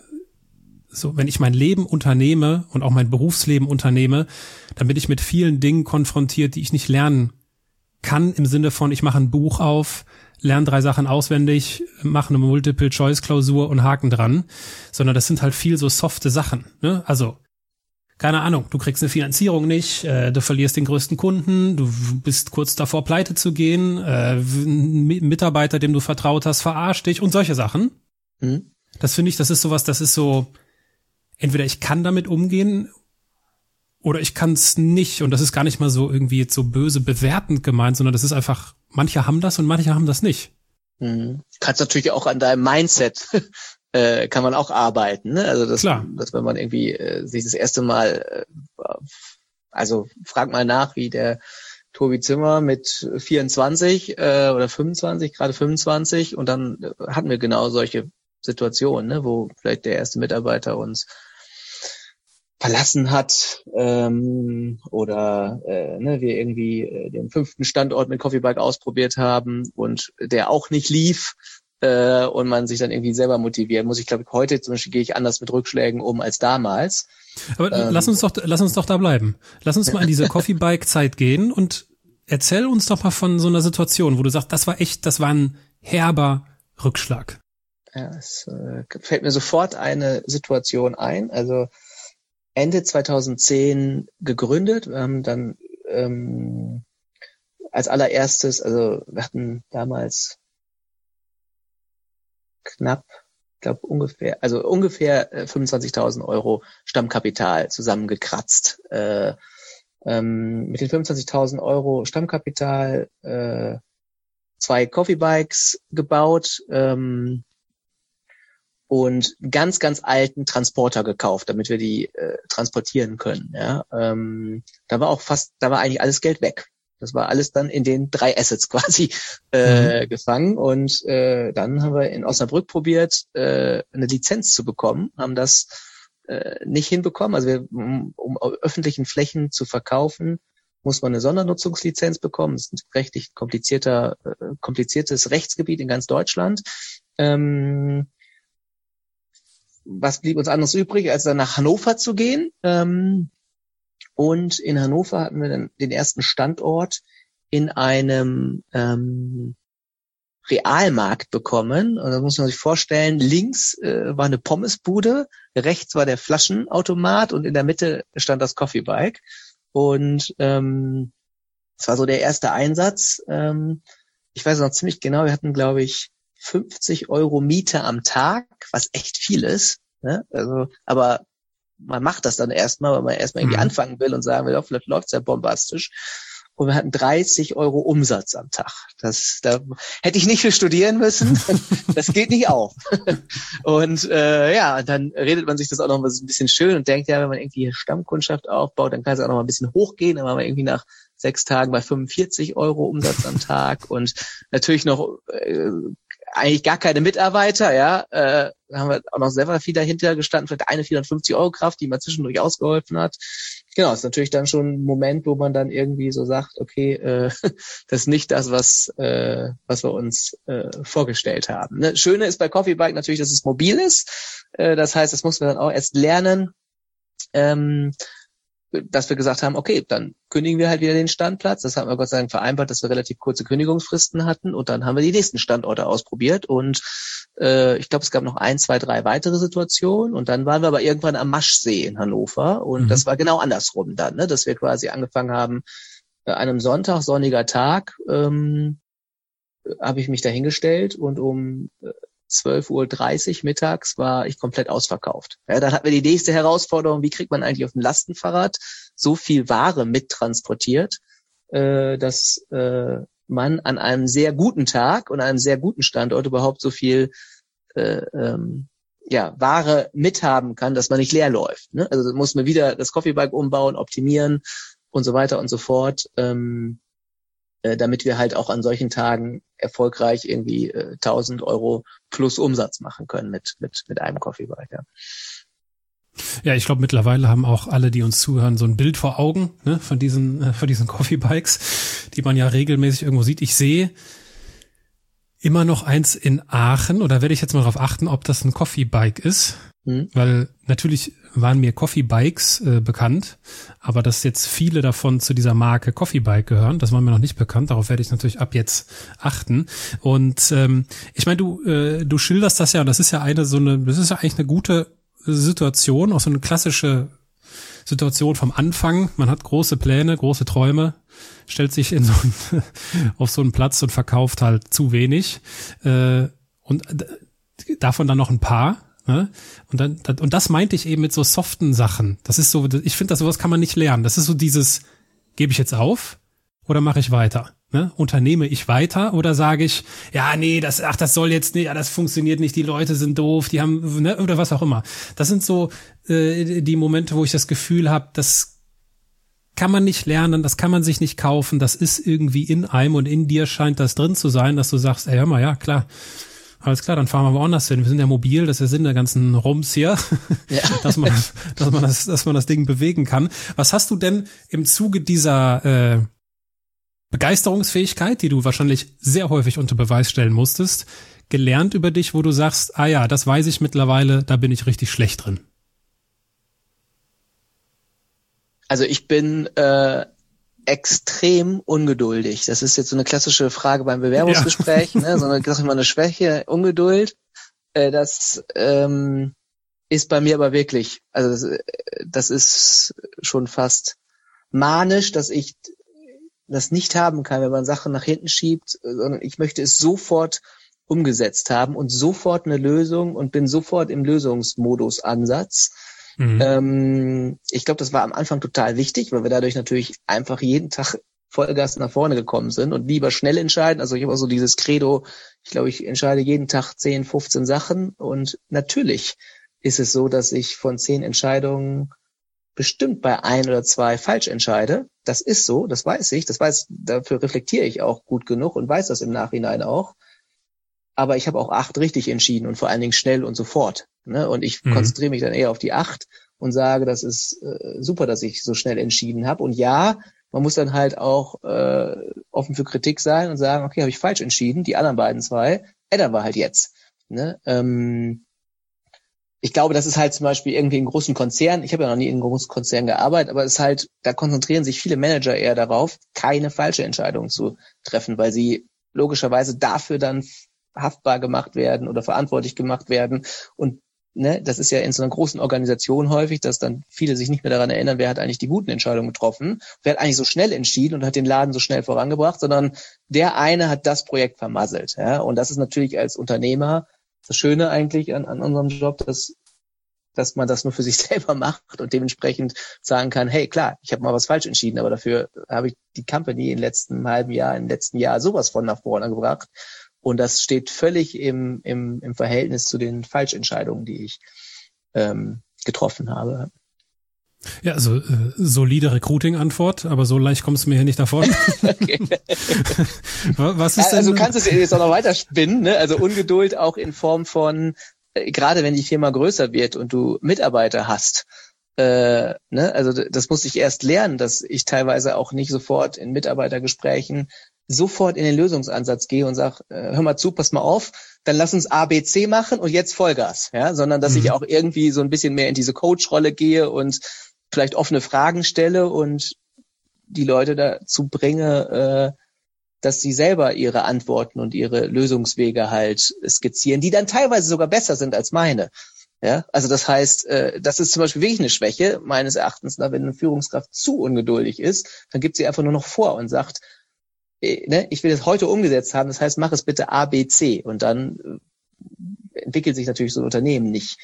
wenn ich mein Leben unternehme und auch mein Berufsleben unternehme, dann bin ich mit vielen Dingen konfrontiert, die ich nicht lernen kann, im Sinne von, ich mache ein Buch auf, lerne 3 Sachen auswendig, mache eine Multiple-Choice-Klausur und Haken dran, sondern das sind halt viel so softe Sachen, ne? Also, keine Ahnung, du kriegst eine Finanzierung nicht, du verlierst den größten Kunden, du bist kurz davor, pleite zu gehen, ein Mitarbeiter, dem du vertraut hast, verarscht dich und solche Sachen. Mhm. Das finde ich, das ist sowas, das ist so, entweder ich kann damit umgehen oder ich kann es nicht. Und das ist gar nicht mal so irgendwie jetzt so böse bewertend gemeint, sondern das ist einfach, manche haben das und manche haben das nicht. Mhm. Du kannst natürlich auch an deinem Mindset kann man auch arbeiten, ne? Also dass wenn man irgendwie sich das erste Mal, also frag mal nach, wie der Tobi Zimmer mit 24 oder 25, gerade 25, und dann hatten wir genau solche Situationen, ne, wo vielleicht der erste Mitarbeiter uns verlassen hat oder wir irgendwie den 5. Standort mit Coffee Bike ausprobiert haben und der auch nicht lief. Und man sich dann irgendwie selber motivieren muss. Ich glaube, heute zum Beispiel gehe ich anders mit Rückschlägen um als damals. Aber lass uns doch da bleiben. Lass uns mal in diese Coffee Bike Zeit gehen und erzähl uns doch mal von so einer Situation, wo du sagst, das war ein herber Rückschlag. Ja, es fällt mir sofort eine Situation ein. Also Ende 2010 gegründet. Wir haben dann als allererstes, also wir hatten damals knapp, ich glaube ungefähr 25.000 Euro Stammkapital zusammengekratzt. Mit den 25.000 Euro Stammkapital 2 Coffee Bikes gebaut und ganz, ganz alten Transporter gekauft, damit wir die transportieren können. Ja, da war eigentlich alles Geld weg. Das war alles dann in den 3 Assets quasi gefangen. Und dann haben wir in Osnabrück probiert, eine Lizenz zu bekommen, haben das nicht hinbekommen. Also um öffentlichen Flächen zu verkaufen, muss man eine Sondernutzungslizenz bekommen. Das ist ein rechtlich kompliziertes Rechtsgebiet in ganz Deutschland. Was blieb uns anderes übrig, als dann nach Hannover zu gehen? Und in Hannover hatten wir dann den ersten Standort in einem Realmarkt bekommen. Und da muss man sich vorstellen, links war eine Pommesbude, rechts war der Flaschenautomat und in der Mitte stand das Coffee Bike. Und das war so der erste Einsatz. Ich weiß noch ziemlich genau, wir hatten, glaube ich, 50 € Miete am Tag, was echt viel ist. Ne? Also, aber man macht das dann erstmal, weil man erstmal irgendwie anfangen will und sagen will, oh, vielleicht läuft's ja bombastisch. Und wir hatten 30 € Umsatz am Tag. Da hätte ich nicht für studieren müssen. Das geht nicht auf. Und dann redet man sich das auch noch mal so ein bisschen schön und denkt, ja, wenn man irgendwie Stammkundschaft aufbaut, dann kann es auch noch mal ein bisschen hochgehen. Dann waren wir irgendwie nach 6 Tagen bei 45 € Umsatz am Tag und natürlich noch eigentlich gar keine Mitarbeiter, ja. Da haben wir auch noch selber viel dahinter gestanden, vielleicht eine 450 € Kraft, die mal zwischendurch ausgeholfen hat. Genau, ist natürlich dann schon ein Moment, wo man dann irgendwie so sagt, okay, das ist nicht das, was wir uns vorgestellt haben. Ne? Schöne ist bei Coffee Bike natürlich, dass es mobil ist. Das heißt, das mussten wir dann auch erst lernen, dass wir gesagt haben, okay, dann kündigen wir halt wieder den Standplatz. Das haben wir Gott sei Dank vereinbart, dass wir relativ kurze Kündigungsfristen hatten und dann haben wir die nächsten Standorte ausprobiert und ich glaube, es gab noch 1, 2, 3 weitere Situationen und dann waren wir aber irgendwann am Maschsee in Hannover und das war genau andersrum dann, ne? Dass wir quasi angefangen haben, an einem Sonntag, sonniger Tag, habe ich mich da hingestellt und um 12:30 Uhr mittags war ich komplett ausverkauft. Ja, dann hatten wir die nächste Herausforderung, wie kriegt man eigentlich auf dem Lastenfahrrad so viel Ware mittransportiert, dass man an einem sehr guten Tag und einem sehr guten Standort überhaupt so viel Ware mithaben kann, dass man nicht leer läuft. Ne? Also muss man wieder das Coffee Bike umbauen, optimieren und so weiter und so fort, damit wir halt auch an solchen Tagen erfolgreich irgendwie 1.000 € plus Umsatz machen können mit einem Coffee Bike. Ja. Ja, ich glaube, mittlerweile haben auch alle, die uns zuhören, so ein Bild vor Augen, ne, von diesen Coffee Bikes, die man ja regelmäßig irgendwo sieht. Ich sehe immer noch eins in Aachen, oder werde ich jetzt mal darauf achten, ob das ein Coffee Bike ist, weil natürlich waren mir Coffee Bikes bekannt, aber dass jetzt viele davon zu dieser Marke Coffee Bike gehören, das war mir noch nicht bekannt. Darauf werde ich natürlich ab jetzt achten. Und ich meine, du schilderst das ja, und das ist ja das ist ja eigentlich eine gute Situation, auch so eine klassische Situation vom Anfang. Man hat große Pläne, große Träume, stellt sich auf so einen Platz und verkauft halt zu wenig und davon dann noch ein paar. Ne? Und das meinte ich eben mit so soften Sachen. Das ist so, ich finde, sowas kann man nicht lernen. Das ist so dieses, gebe ich jetzt auf oder mache ich weiter? Ne? Unternehme ich weiter oder sage ich, ja, nee, das soll jetzt nicht, ja, das funktioniert nicht, die Leute sind doof, die haben, ne, oder was auch immer. Das sind so die Momente, wo ich das Gefühl habe, das kann man nicht lernen, das kann man sich nicht kaufen, das ist irgendwie in einem und in dir scheint das drin zu sein, dass du sagst, ey, hör mal, ja, klar, alles klar, dann fahren wir woanders hin. Wir sind ja mobil, das ist der Sinn der ganzen Rums hier, ja. dass man das Ding bewegen kann. Was hast du denn im Zuge dieser Begeisterungsfähigkeit, die du wahrscheinlich sehr häufig unter Beweis stellen musstest, gelernt über dich, wo du sagst, ja, das weiß ich mittlerweile, da bin ich richtig schlecht drin? Also ich bin extrem ungeduldig. Das ist jetzt so eine klassische Frage beim Bewerbungsgespräch, ne? So eine Schwäche, Ungeduld. Das ist bei mir aber wirklich, also das ist schon fast manisch, dass ich das nicht haben kann, wenn man Sachen nach hinten schiebt, sondern ich möchte es sofort umgesetzt haben und sofort eine Lösung und bin sofort im Lösungsmodus-Ansatz. Ich glaube, das war am Anfang total wichtig, weil wir dadurch natürlich einfach jeden Tag Vollgas nach vorne gekommen sind und lieber schnell entscheiden. Also ich habe auch so dieses Credo, ich glaube, ich entscheide jeden Tag 10, 15 Sachen und natürlich ist es so, dass ich von 10 Entscheidungen bestimmt bei 1 oder 2 falsch entscheide. Das ist so, das weiß ich, dafür reflektiere ich auch gut genug und weiß das im Nachhinein auch. Aber ich habe auch 8 richtig entschieden und vor allen Dingen schnell und sofort. Ne? Und ich konzentriere mich dann eher auf die 8 und sage, das ist super, dass ich so schnell entschieden habe. Und ja, man muss dann halt auch offen für Kritik sein und sagen, okay, habe ich falsch entschieden, die anderen beiden 2, ändern wir halt jetzt. Ne? ich glaube, das ist halt zum Beispiel irgendwie in großen Konzernen, ich habe ja noch nie in großen Konzernen gearbeitet, aber es ist halt, da konzentrieren sich viele Manager eher darauf, keine falsche Entscheidung zu treffen, weil sie logischerweise dafür dann haftbar gemacht werden oder verantwortlich gemacht werden. Und ne, das ist ja in so einer großen Organisation häufig, dass dann viele sich nicht mehr daran erinnern, wer hat eigentlich die guten Entscheidungen getroffen, wer hat eigentlich so schnell entschieden und hat den Laden so schnell vorangebracht, sondern der eine hat das Projekt vermasselt. Ja? Und das ist natürlich als Unternehmer das Schöne eigentlich an unserem Job, dass man das nur für sich selber macht und dementsprechend sagen kann, hey, klar, ich habe mal was falsch entschieden, aber dafür habe ich die Company im letzten Jahr sowas von nach vorne gebracht. Und das steht völlig im Verhältnis zu den Falschentscheidungen, die ich getroffen habe. Ja, also solide Recruiting-Antwort, aber so leicht kommst du mir hier nicht davon. Okay. Was ist denn? Also du kannst es jetzt auch noch weiter spinnen, ne? Also Ungeduld auch in Form von, gerade wenn die Firma größer wird und du Mitarbeiter hast, ne? Also das musste ich erst lernen, dass ich teilweise auch nicht sofort in Mitarbeitergesprächen sofort in den Lösungsansatz gehe und sage, hör mal zu, pass mal auf, dann lass uns A, B, C machen und jetzt Vollgas, ja, sondern dass ich auch irgendwie so ein bisschen mehr in diese Coach-Rolle gehe und vielleicht offene Fragen stelle und die Leute dazu bringe, dass sie selber ihre Antworten und ihre Lösungswege halt skizzieren, die dann teilweise sogar besser sind als meine. Ja, also das heißt, das ist zum Beispiel wirklich eine Schwäche meines Erachtens, wenn eine Führungskraft zu ungeduldig ist, dann gibt sie einfach nur noch vor und sagt, ne, ich will das heute umgesetzt haben, das heißt, mach es bitte A, B, C und dann entwickelt sich natürlich so ein Unternehmen nicht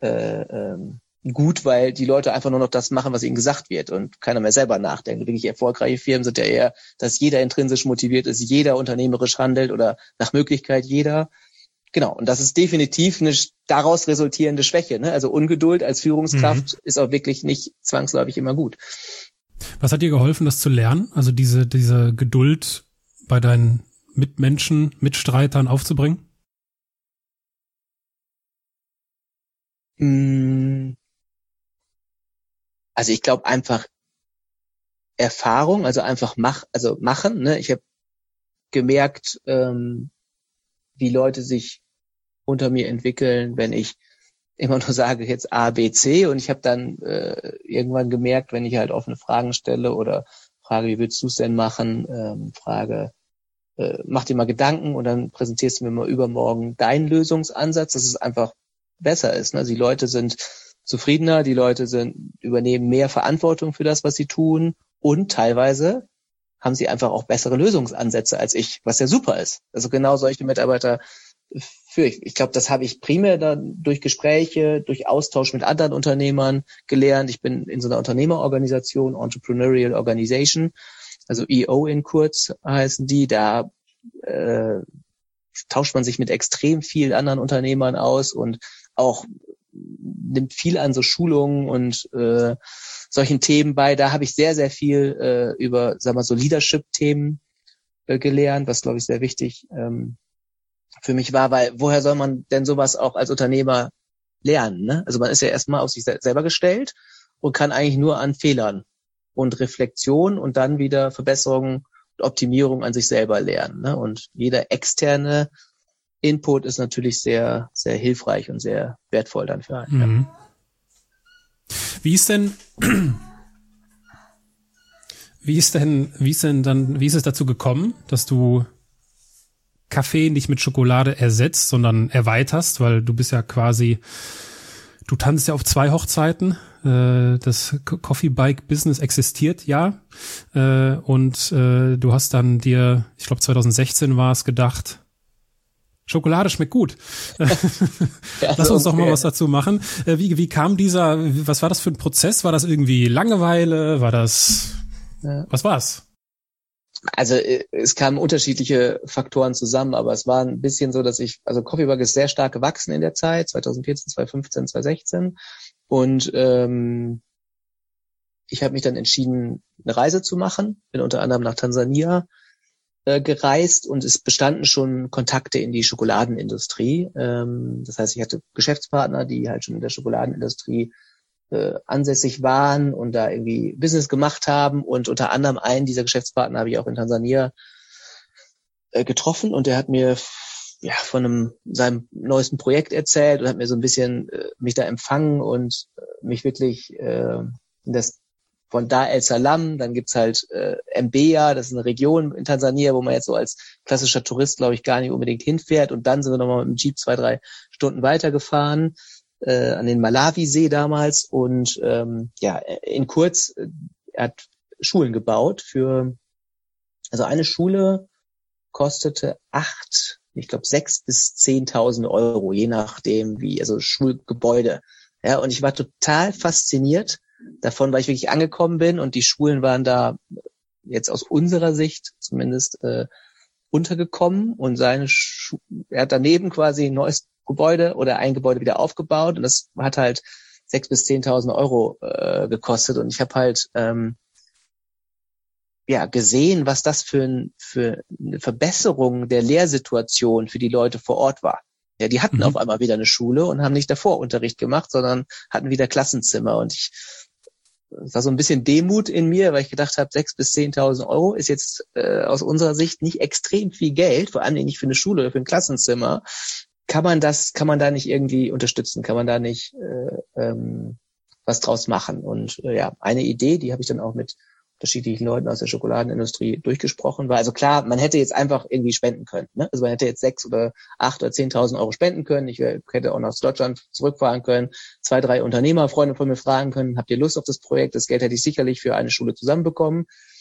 gut, weil die Leute einfach nur noch das machen, was ihnen gesagt wird und keiner mehr selber nachdenkt. Wirklich erfolgreiche Firmen sind ja eher, dass jeder intrinsisch motiviert ist, jeder unternehmerisch handelt oder nach Möglichkeit jeder. Genau, und das ist definitiv eine daraus resultierende Schwäche. Ne? Also Ungeduld als Führungskraft ist auch wirklich nicht zwangsläufig immer gut. Was hat dir geholfen, das zu lernen? Also diese Geduld bei deinen Mitmenschen, Mitstreitern aufzubringen? Also ich glaube einfach Erfahrung, also einfach machen. Ne? Ich habe gemerkt, wie Leute sich unter mir entwickeln, wenn ich immer nur sage jetzt A, B, C und ich habe dann irgendwann gemerkt, wenn ich halt offene Fragen stelle oder frage, wie willst du es denn machen, frage, mach dir mal Gedanken und dann präsentierst du mir mal übermorgen deinen Lösungsansatz, dass es einfach besser ist. Ne? Also die Leute sind zufriedener, die Leute übernehmen mehr Verantwortung für das, was sie tun und teilweise haben sie einfach auch bessere Lösungsansätze als ich, was ja super ist. Also genau solche Mitarbeiter führe ich. Ich glaube, das habe ich primär dann durch Gespräche, durch Austausch mit anderen Unternehmern gelernt. Ich bin in so einer Unternehmerorganisation, Entrepreneurial Organization, also EO in kurz heißen die. Da tauscht man sich mit extrem vielen anderen Unternehmern aus und auch nimmt viel an so Schulungen und solchen Themen bei. Da habe ich sehr, sehr viel über, sagen wir so, Leadership-Themen gelernt, was, glaube ich, sehr wichtig für mich war, weil woher soll man denn sowas auch als Unternehmer lernen? Ne? Also man ist ja erstmal auf sich selber gestellt und kann eigentlich nur an Fehlern und Reflexion und dann wieder Verbesserung und Optimierung an sich selber lernen. Ne? Und jeder externe Input ist natürlich sehr, sehr hilfreich und sehr wertvoll dann für einen. Ja. Wie ist es dazu gekommen, dass du Kaffee nicht mit Schokolade ersetzt, sondern erweiterst, weil du bist ja quasi, du tanzt ja auf 2 Hochzeiten, das Coffee Bike Business existiert ja und du hast dann dir, ich glaube 2016 war es, gedacht, Schokolade schmeckt gut. Ja, lass uns doch mal was dazu machen. Wie kam was war das für ein Prozess? War das irgendwie Langeweile? Was war's? Also es kamen unterschiedliche Faktoren zusammen, aber es war ein bisschen so, dass Coffee Bug ist sehr stark gewachsen in der Zeit, 2014, 2015, 2016 und ich habe mich dann entschieden, eine Reise zu machen, bin unter anderem nach Tansania gereist und es bestanden schon Kontakte in die Schokoladenindustrie. Das heißt, ich hatte Geschäftspartner, die halt schon in der Schokoladenindustrie ansässig waren und da irgendwie Business gemacht haben und unter anderem einen dieser Geschäftspartner habe ich auch in Tansania getroffen und der hat mir von seinem neuesten Projekt erzählt und hat mir so ein bisschen mich da empfangen und mich wirklich das von Dar es Salaam, dann gibt's halt Mbeya, das ist eine Region in Tansania, wo man jetzt so als klassischer Tourist, glaube ich, gar nicht unbedingt hinfährt. Und dann sind wir nochmal mit dem Jeep 2-3 Stunden weitergefahren an den Malawisee damals. Und in kurz, er hat Schulen gebaut also eine Schule kostete 6.000 bis 10.000 Euro, je nachdem also Schulgebäude. Ja, und ich war total fasziniert davon, weil ich wirklich angekommen bin und die Schulen waren da jetzt aus unserer Sicht zumindest untergekommen und er hat daneben quasi ein neues Gebäude oder ein Gebäude wieder aufgebaut und das hat halt 6.000 bis 10.000 Euro gekostet und ich habe halt gesehen, was das für eine Verbesserung der Lehrsituation für die Leute vor Ort war. Ja, die hatten auf einmal wieder eine Schule und haben nicht davor Unterricht gemacht, sondern hatten wieder Klassenzimmer. Und es war so ein bisschen Demut in mir, weil ich gedacht habe, 6.000 bis 10.000 Euro ist jetzt aus unserer Sicht nicht extrem viel Geld, vor allem nicht für eine Schule oder für ein Klassenzimmer. Kann man da nicht irgendwie unterstützen? Kann man da nicht was draus machen? Und eine Idee, die habe ich dann auch mit unterschiedlichen Leuten aus der Schokoladenindustrie durchgesprochen war. Also klar, man hätte jetzt einfach irgendwie spenden können. Ne? Also man hätte jetzt 6.000 oder 8.000 oder 10.000 Euro spenden können. Ich hätte auch nach Deutschland zurückfahren können, 2, 3 Unternehmerfreunde von mir fragen können, habt ihr Lust auf das Projekt? Das Geld hätte ich sicherlich für eine Schule zusammenbekommen.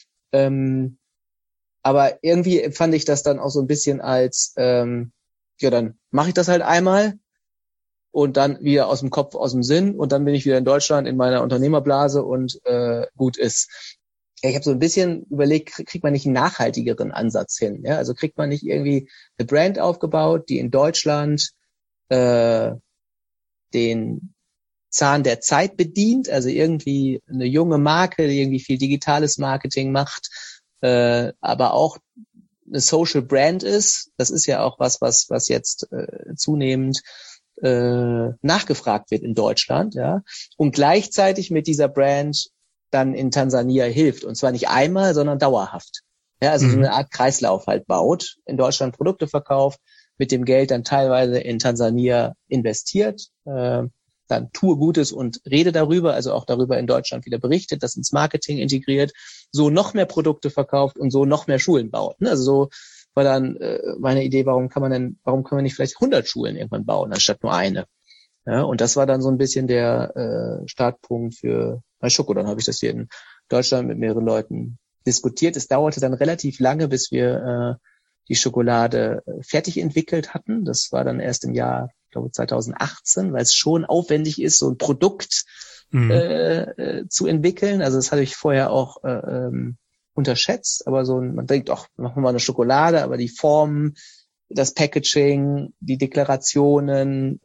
Aber irgendwie empfand ich das dann auch so ein bisschen als, dann mache ich das halt einmal und dann wieder aus dem Kopf, aus dem Sinn und dann bin ich wieder in Deutschland in meiner Unternehmerblase und gut ist. Ich habe so ein bisschen überlegt, kriegt man nicht einen nachhaltigeren Ansatz hin? Ja? Also kriegt man nicht irgendwie eine Brand aufgebaut, die in Deutschland den Zahn der Zeit bedient, also irgendwie eine junge Marke, die irgendwie viel digitales Marketing macht, aber auch eine Social Brand ist. Das ist ja auch was jetzt zunehmend nachgefragt wird in Deutschland, ja, und gleichzeitig mit dieser Brand dann in Tansania hilft. Und zwar nicht einmal, sondern dauerhaft. Ja, also so eine Art Kreislauf halt baut, in Deutschland Produkte verkauft, mit dem Geld dann teilweise in Tansania investiert, dann tue Gutes und rede darüber, also auch darüber in Deutschland wieder berichtet, das ins Marketing integriert, so noch mehr Produkte verkauft und so noch mehr Schulen baut. Also so war dann meine Idee, warum können wir nicht vielleicht 100 Schulen irgendwann bauen, anstatt nur eine? Ja, und das war dann so ein bisschen der Startpunkt für MySchoko. Dann habe ich das hier in Deutschland mit mehreren Leuten diskutiert. Es dauerte dann relativ lange, bis wir die Schokolade fertig entwickelt hatten. Das war dann erst im Jahr, ich glaube 2018, weil es schon aufwendig ist, so ein Produkt zu entwickeln. Also das hatte ich vorher auch unterschätzt. Aber man denkt, machen wir mal eine Schokolade, aber die Formen, das Packaging, die Deklarationen,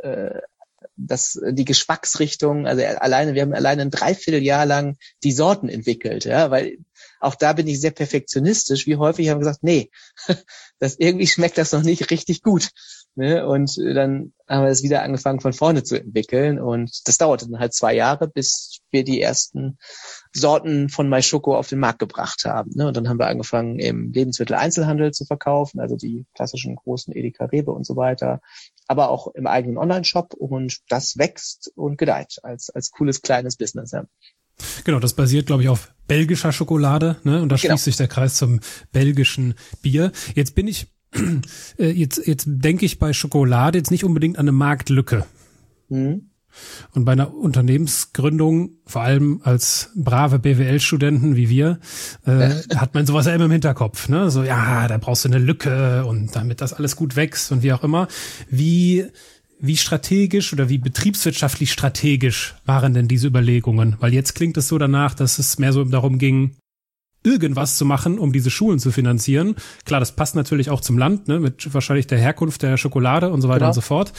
die Geschmacksrichtung, also wir haben alleine ein Dreivierteljahr lang die Sorten entwickelt, ja, weil auch da bin ich sehr perfektionistisch. Wie häufig haben wir gesagt, nee, irgendwie schmeckt das noch nicht richtig gut. Ne? Und dann haben wir das wieder angefangen von vorne zu entwickeln und das dauerte dann halt 2 Jahre, bis wir die ersten Sorten von MySchoko auf den Markt gebracht haben. Ne? Und dann haben wir angefangen, im Lebensmitteleinzelhandel zu verkaufen, also die klassischen großen Edeka, Rewe und so weiter, aber auch im eigenen Online-Shop und das wächst und gedeiht als cooles kleines Business. Ja. Genau, das basiert, glaube ich, auf belgischer Schokolade, ne? Und da schließt sich der Kreis zum belgischen Bier. Jetzt bin ich, jetzt denke ich bei Schokolade jetzt nicht unbedingt an eine Marktlücke. Und bei einer Unternehmensgründung, vor allem als brave BWL-Studenten wie wir, hat man sowas ja immer im Hinterkopf, ne? So, ja, da brauchst du eine Lücke und damit das alles gut wächst und wie auch immer. Wie strategisch oder wie betriebswirtschaftlich strategisch waren denn diese Überlegungen? Weil jetzt klingt es so danach, dass es mehr so darum ging, irgendwas zu machen, um diese Schulen zu finanzieren. Klar, das passt natürlich auch zum Land, ne, mit wahrscheinlich der Herkunft der Schokolade und so weiter und so fort.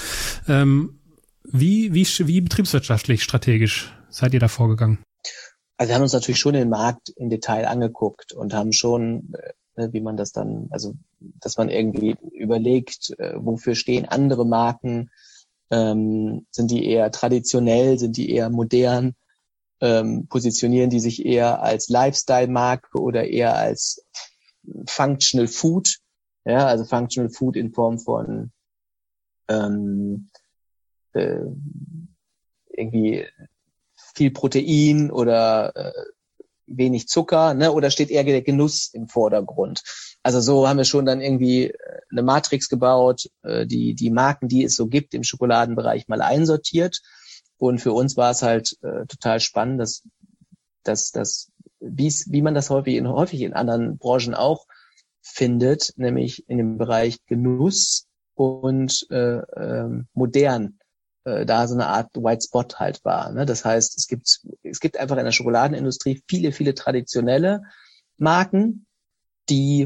Wie betriebswirtschaftlich strategisch seid ihr da vorgegangen? Also wir haben uns natürlich schon den Markt im Detail angeguckt und haben schon, wie man das dann, also dass man irgendwie überlegt, wofür stehen andere Marken, sind die eher traditionell, sind die eher modern, positionieren die sich eher als Lifestyle-Marke oder eher als Functional Food, ja, also Functional Food in Form von irgendwie viel Protein oder wenig Zucker, ne? Oder steht eher der Genuss im Vordergrund? Also so haben wir schon dann irgendwie eine Matrix gebaut, die Marken, die es so gibt im Schokoladenbereich, mal einsortiert. Und für uns war es halt total spannend, wie man das häufig in anderen Branchen auch findet, nämlich in dem Bereich Genuss und modern, da so eine Art White Spot halt war. Ne? Das heißt, es gibt einfach in der Schokoladenindustrie viele, viele traditionelle Marken, die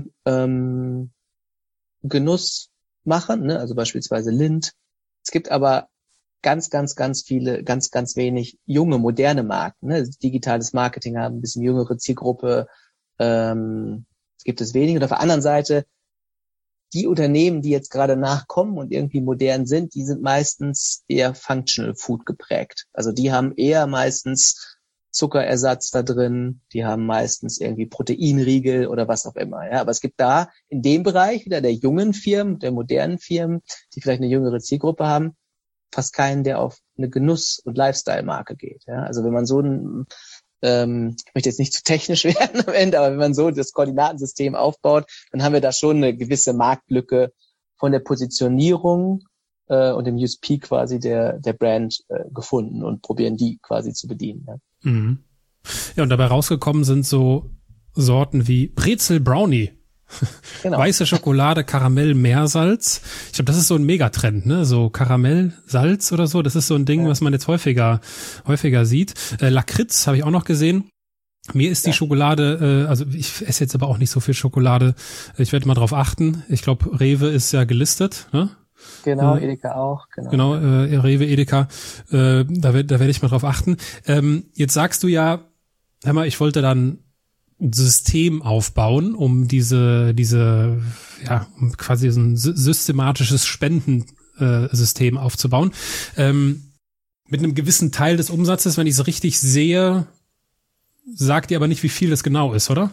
Genuss machen, ne? Also beispielsweise Lindt. Es gibt aber ganz, ganz, ganz viele, ganz, ganz wenig junge, moderne Marken. Ne? Digitales Marketing haben ein bisschen jüngere Zielgruppe. Gibt es wenig. Und auf der anderen Seite, die Unternehmen, die jetzt gerade nachkommen und irgendwie modern sind, die sind meistens eher Functional Food geprägt. Also die haben eher meistens Zuckerersatz da drin, die haben meistens irgendwie Proteinriegel oder was auch immer. Ja, aber es gibt da in dem Bereich wieder der jungen Firmen, der modernen Firmen, die vielleicht eine jüngere Zielgruppe haben, fast keinen, der auf eine Genuss- und Lifestyle-Marke geht. Ja, also wenn man so ein ich möchte jetzt nicht zu technisch werden am Ende, aber wenn man so das Koordinatensystem aufbaut, dann haben wir da schon eine gewisse Marktlücke von der Positionierung und dem USP quasi der Brand gefunden und probieren die quasi zu bedienen. Ja. Mhm. Ja, und dabei rausgekommen sind so Sorten wie Brezel Brownie. Genau. Weiße Schokolade, Karamell, Meersalz. Ich glaube, das ist so ein Megatrend, ne? So Karamell, Salz oder so. Das ist so ein Ding, was man jetzt häufiger sieht. Lakritz habe ich auch noch gesehen. Mir ist die Schokolade, also ich esse jetzt aber auch nicht so viel Schokolade. Ich werde mal drauf achten. Ich glaube, Rewe ist ja gelistet, ne? Genau, Edeka auch. Genau, Rewe, Edeka. Da werde ich mal drauf achten. Jetzt sagst du ja, hör mal, ich wollte dann System aufbauen, um um quasi so ein systematisches Spendensystem aufzubauen. Mit einem gewissen Teil des Umsatzes, wenn ich es richtig sehe, sagt ihr aber nicht, wie viel das genau ist, oder?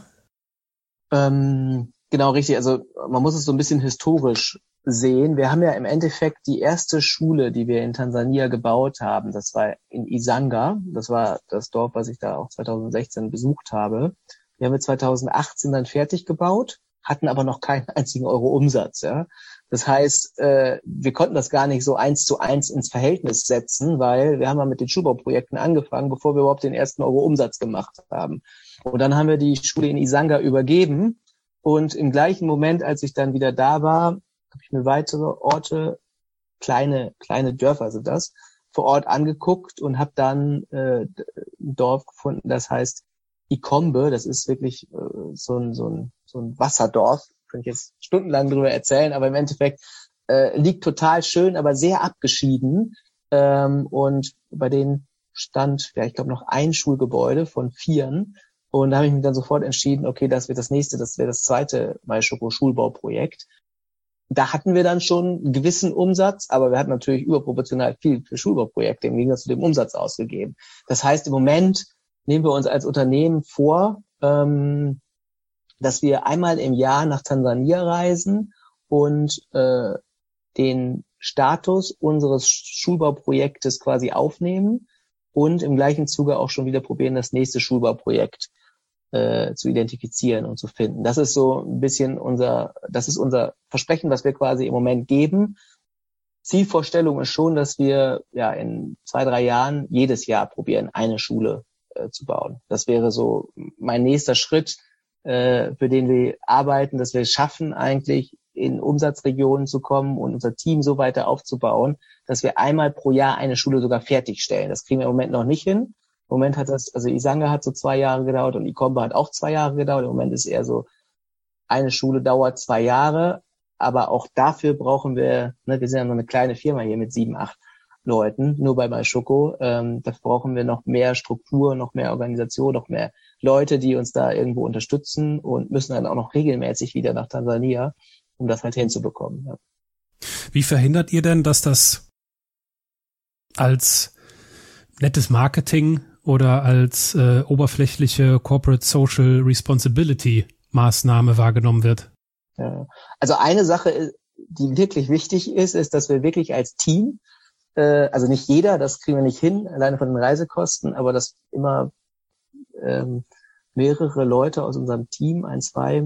Genau, richtig. Also man muss es so ein bisschen historisch sehen. Wir haben ja im Endeffekt die erste Schule, die wir in Tansania gebaut haben, das war in Isanga. Das war das Dorf, was ich da auch 2016 besucht habe. Die haben wir 2018 dann fertig gebaut, hatten aber noch keinen einzigen Euro Umsatz. Ja, das heißt, wir konnten das gar nicht so 1:1 ins Verhältnis setzen, weil wir haben ja mit den Schulbauprojekten angefangen, bevor wir überhaupt den ersten Euro Umsatz gemacht haben. Und dann haben wir die Schule in Isanga übergeben und im gleichen Moment, als ich dann wieder da war, habe ich mir weitere Orte, kleine Dörfer sind das, vor Ort angeguckt und habe dann ein Dorf gefunden, das heißt Ikombe. Das ist wirklich so ein Wasserdorf. Kann ich jetzt stundenlang drüber erzählen, aber im Endeffekt liegt total schön, aber sehr abgeschieden. Und bei denen stand, ja, ich glaube, noch ein Schulgebäude von 4. Und da habe ich mich dann sofort entschieden, okay, das wäre das zweite MySchoko-Schulbauprojekt. Da hatten wir dann schon einen gewissen Umsatz, aber wir hatten natürlich überproportional viel für Schulbauprojekte im Gegensatz zu dem Umsatz ausgegeben. Das heißt, im Moment nehmen wir uns als Unternehmen vor, dass wir einmal im Jahr nach Tansania reisen und den Status unseres Schulbauprojektes quasi aufnehmen und im gleichen Zuge auch schon wieder probieren, das nächste Schulbauprojekt zu identifizieren und zu finden. Das ist so ein bisschen unser Versprechen, was wir quasi im Moment geben. Zielvorstellung ist schon, dass wir ja in 2-3 Jahren jedes Jahr probieren, eine Schule zu bauen. Das wäre so mein nächster Schritt, für den wir arbeiten, dass wir es schaffen, eigentlich in Umsatzregionen zu kommen und unser Team so weiter aufzubauen, dass wir einmal pro Jahr eine Schule sogar fertigstellen. Das kriegen wir im Moment noch nicht hin. Im Moment hat Isanga hat so 2 Jahre gedauert und Ikombe hat auch 2 Jahre gedauert. Im Moment ist eher so, eine Schule dauert 2 Jahre, aber auch dafür brauchen wir, wir sind ja noch eine kleine Firma hier mit 7, 8 Leuten, nur bei MySchoko, da brauchen wir noch mehr Struktur, noch mehr Organisation, noch mehr Leute, die uns da irgendwo unterstützen und müssen dann auch noch regelmäßig wieder nach Tansania, um das halt hinzubekommen. Ja. Wie verhindert ihr denn, dass das als nettes Marketing oder als oberflächliche Corporate Social Responsibility Maßnahme wahrgenommen wird? Ja. Also eine Sache die wirklich wichtig ist, dass wir wirklich als Team, also nicht jeder, das kriegen wir nicht hin, alleine von den Reisekosten, aber dass immer mehrere Leute aus unserem Team, 1, 2,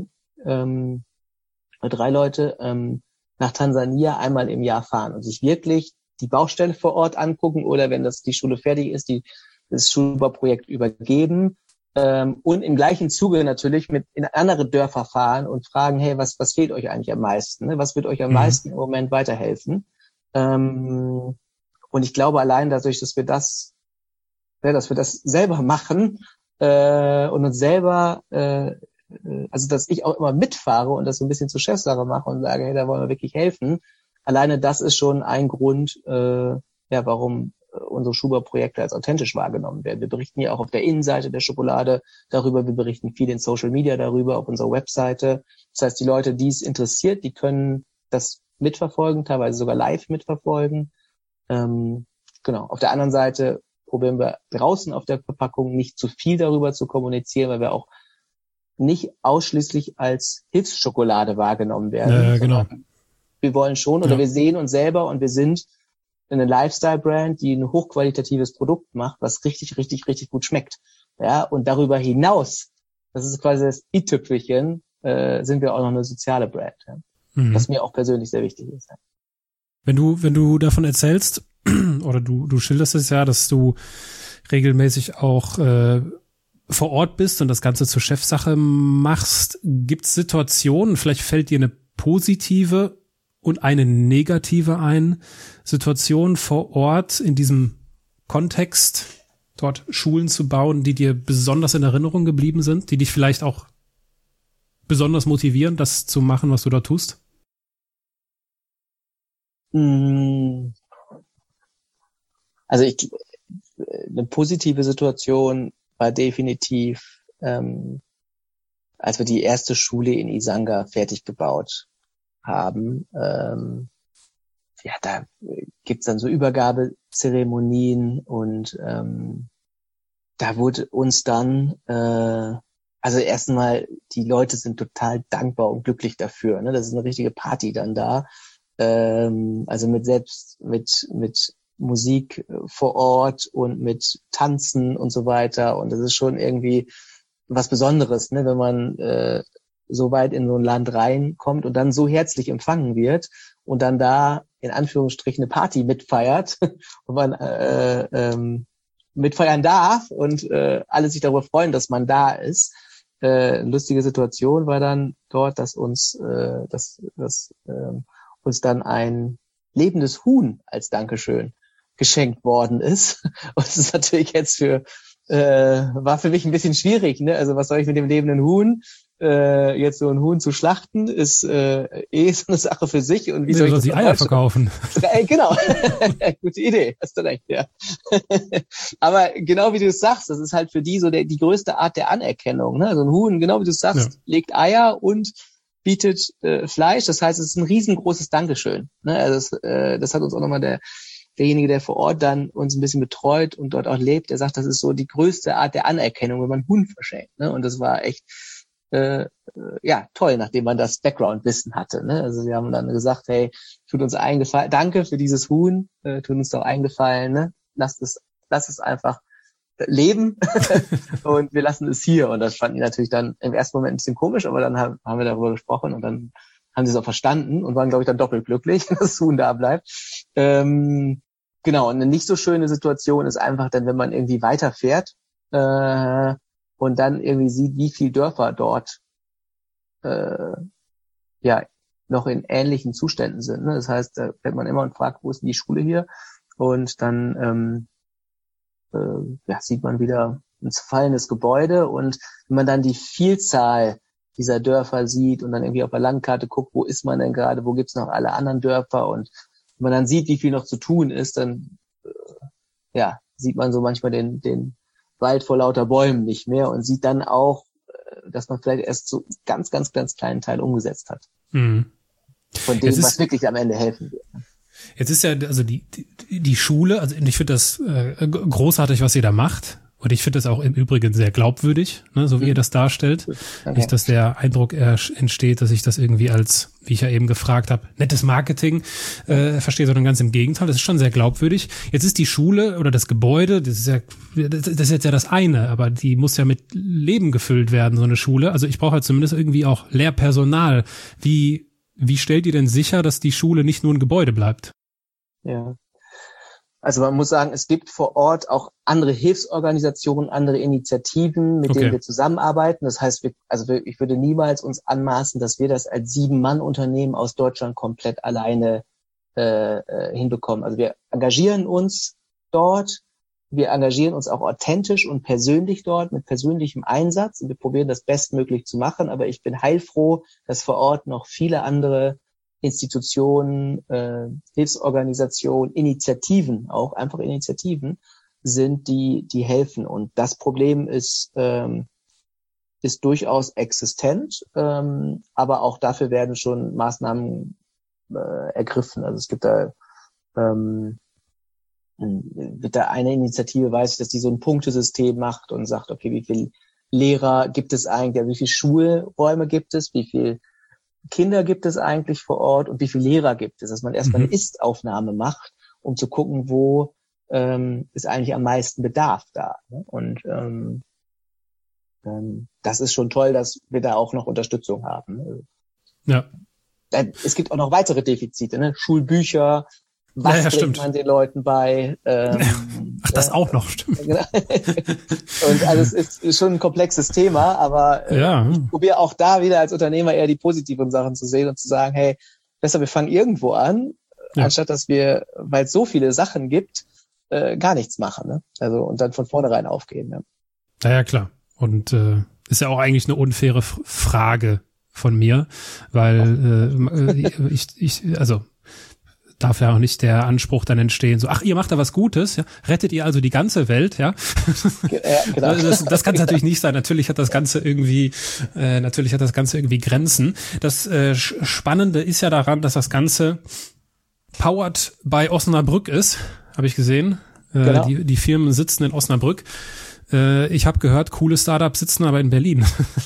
3 Leute, nach Tansania einmal im Jahr fahren und sich wirklich die Baustelle vor Ort angucken oder wenn die Schule fertig ist, das Schulbauprojekt übergeben und im gleichen Zuge natürlich in andere Dörfer fahren und fragen, hey, was fehlt euch eigentlich am meisten? Ne? Was wird euch am meisten im Moment weiterhelfen? Und ich glaube allein dadurch, dass wir das selber machen und uns selber also dass ich auch immer mitfahre und das so ein bisschen zur Chefsache mache und sage, hey, da wollen wir wirklich helfen. Alleine das ist schon ein Grund, warum unsere Schulbauprojekte als authentisch wahrgenommen werden. Wir berichten ja auch auf der Innenseite der Schokolade darüber, wir berichten viel in Social Media darüber, auf unserer Webseite. Das heißt, die Leute, die es interessiert, die können das mitverfolgen, teilweise sogar live mitverfolgen. Genau. Auf der anderen Seite probieren wir draußen auf der Verpackung nicht zu viel darüber zu kommunizieren, weil wir auch nicht ausschließlich als Hilfsschokolade wahrgenommen werden. Genau. Wir wollen schon oder wir sehen uns selber und wir sind eine Lifestyle-Brand, die ein hochqualitatives Produkt macht, was richtig, richtig, richtig gut schmeckt. Ja, und darüber hinaus, das ist quasi das i-Tüpfelchen, sind wir auch noch eine soziale Brand, was mir auch persönlich sehr wichtig ist. Ja. Wenn du davon erzählst, oder du schilderst es ja, dass du regelmäßig auch vor Ort bist und das Ganze zur Chefsache machst, gibt es Situationen, vielleicht fällt dir eine positive und eine negative ein, Situation vor Ort in diesem Kontext, dort Schulen zu bauen, die dir besonders in Erinnerung geblieben sind, die dich vielleicht auch besonders motivieren, das zu machen, was du da tust? Also eine positive Situation war definitiv, als wir die erste Schule in Isanga fertig gebaut haben. Da gibt's dann so Übergabezeremonien und da wurde uns dann, also erstmal, die Leute sind total dankbar und glücklich dafür. Ne? Das ist eine richtige Party dann da. Also mit Musik vor Ort und mit Tanzen und so weiter. Und das ist schon irgendwie was Besonderes, ne, wenn man so weit in so ein Land reinkommt und dann so herzlich empfangen wird und dann da in Anführungsstrichen eine Party mitfeiert und man mitfeiern darf und alle sich darüber freuen, dass man da ist. Eine lustige Situation war dann dort, dass uns dann ein lebendes Huhn als Dankeschön geschenkt worden ist. Und das ist natürlich jetzt war für mich ein bisschen schwierig, ne? Also was soll ich mit dem lebenden Huhn? Jetzt so ein Huhn zu schlachten, ist so eine Sache für sich. Und wie soll ich das die Eier verkaufen? Genau. Gute Idee, hast du recht, ja. Aber genau wie du es sagst, das ist halt für die so die größte Art der Anerkennung, ne? Also ein Huhn, genau wie du es sagst, legt Eier und bietet Fleisch. Das heißt, es ist ein riesengroßes Dankeschön. Ne? Also das hat uns auch nochmal derjenige, der vor Ort dann uns ein bisschen betreut und dort auch lebt, der sagt, das ist so die größte Art der Anerkennung, wenn man einen Hund verschenkt. Ne? Und das war echt toll, nachdem man das Background-Wissen hatte. Ne? Also wir haben dann gesagt, hey, tut uns eingefallen, danke für dieses Huhn, tut uns doch eingefallen, ne? Lasst es einfach leben und wir lassen es hier. Und das fanden die natürlich dann im ersten Moment ein bisschen komisch, aber dann haben wir darüber gesprochen und dann haben sie es auch verstanden und waren, glaube ich, dann doppelt glücklich, dass das Huhn da bleibt. Genau, und eine nicht so schöne Situation ist einfach dann, wenn man irgendwie weiterfährt und dann irgendwie sieht, wie viele Dörfer dort noch in ähnlichen Zuständen sind. Ne? Das heißt, da fährt man immer und fragt, wo ist denn die Schule hier? Und dann sieht man wieder ein zerfallenes Gebäude und wenn man dann die Vielzahl dieser Dörfer sieht und dann irgendwie auf der Landkarte guckt, wo ist man denn gerade, wo gibt's noch alle anderen Dörfer und wenn man dann sieht, wie viel noch zu tun ist, dann sieht man so manchmal den Wald vor lauter Bäumen nicht mehr und sieht dann auch, dass man vielleicht erst so ganz, ganz, ganz kleinen Teil umgesetzt hat. Mhm. Von dem, was wirklich am Ende helfen wird. Jetzt ist ja also die Schule, also ich finde das großartig, was ihr da macht. Und ich finde das auch im Übrigen sehr glaubwürdig, ne, so wie ihr das darstellt. Okay. Nicht, dass der Eindruck entsteht, dass ich das irgendwie als, wie ich ja eben gefragt habe, nettes Marketing verstehe, sondern ganz im Gegenteil. Das ist schon sehr glaubwürdig. Jetzt ist die Schule oder das Gebäude, das ist jetzt ja das eine, aber die muss ja mit Leben gefüllt werden, so eine Schule. Also ich brauche halt zumindest irgendwie auch Lehrpersonal. Wie stellt ihr denn sicher, dass die Schule nicht nur ein Gebäude bleibt? Ja. Also man muss sagen, es gibt vor Ort auch andere Hilfsorganisationen, andere Initiativen, mit denen wir zusammenarbeiten. Das heißt, ich würde niemals uns anmaßen, dass wir das als 7-Mann-Unternehmen aus Deutschland komplett alleine hinbekommen. Also wir engagieren uns dort, wir engagieren uns auch authentisch und persönlich dort mit persönlichem Einsatz und wir probieren das bestmöglich zu machen. Aber ich bin heilfroh, dass vor Ort noch viele andere Institutionen, Hilfsorganisationen, Initiativen, auch einfach Initiativen sind, die helfen. Und das Problem ist durchaus existent, aber auch dafür werden schon Maßnahmen ergriffen. Also es gibt da eine Initiative, weiß ich, dass die so ein Punktesystem macht und sagt, okay, wie viel Lehrer gibt es eigentlich, wie viele Schulräume gibt es, wie viel Kinder gibt es eigentlich vor Ort und wie viele Lehrer gibt es, dass man erstmal eine Ist-Aufnahme macht, um zu gucken, wo ist eigentlich am meisten Bedarf da. Ne? Und das ist schon toll, dass wir da auch noch Unterstützung haben. Ja. Es gibt auch noch weitere Defizite, ne? Schulbücher, was bringt man den Leuten bei? Ach, das auch noch, stimmt. Und also es ist schon ein komplexes Thema, aber ich probiere auch da wieder als Unternehmer eher die positiven Sachen zu sehen und zu sagen, hey, besser wir fangen irgendwo an, anstatt dass wir, weil es so viele Sachen gibt, gar nichts machen. Ne? Also und dann von vornherein aufgehen. Ne? Ja, klar. Und ist ja auch eigentlich eine unfaire Frage von mir, weil also darf ja auch nicht der Anspruch dann entstehen, so, ach, ihr macht da was Gutes, ja? Rettet ihr also die ganze Welt, ja? Genau. Das kann es natürlich nicht sein. Natürlich hat das Ganze irgendwie Grenzen. Das Spannende ist ja daran, dass das Ganze powered by Osnabrück ist, habe ich gesehen. Genau. Die Firmen sitzen in Osnabrück. Ich habe gehört, coole Startups sitzen aber in Berlin.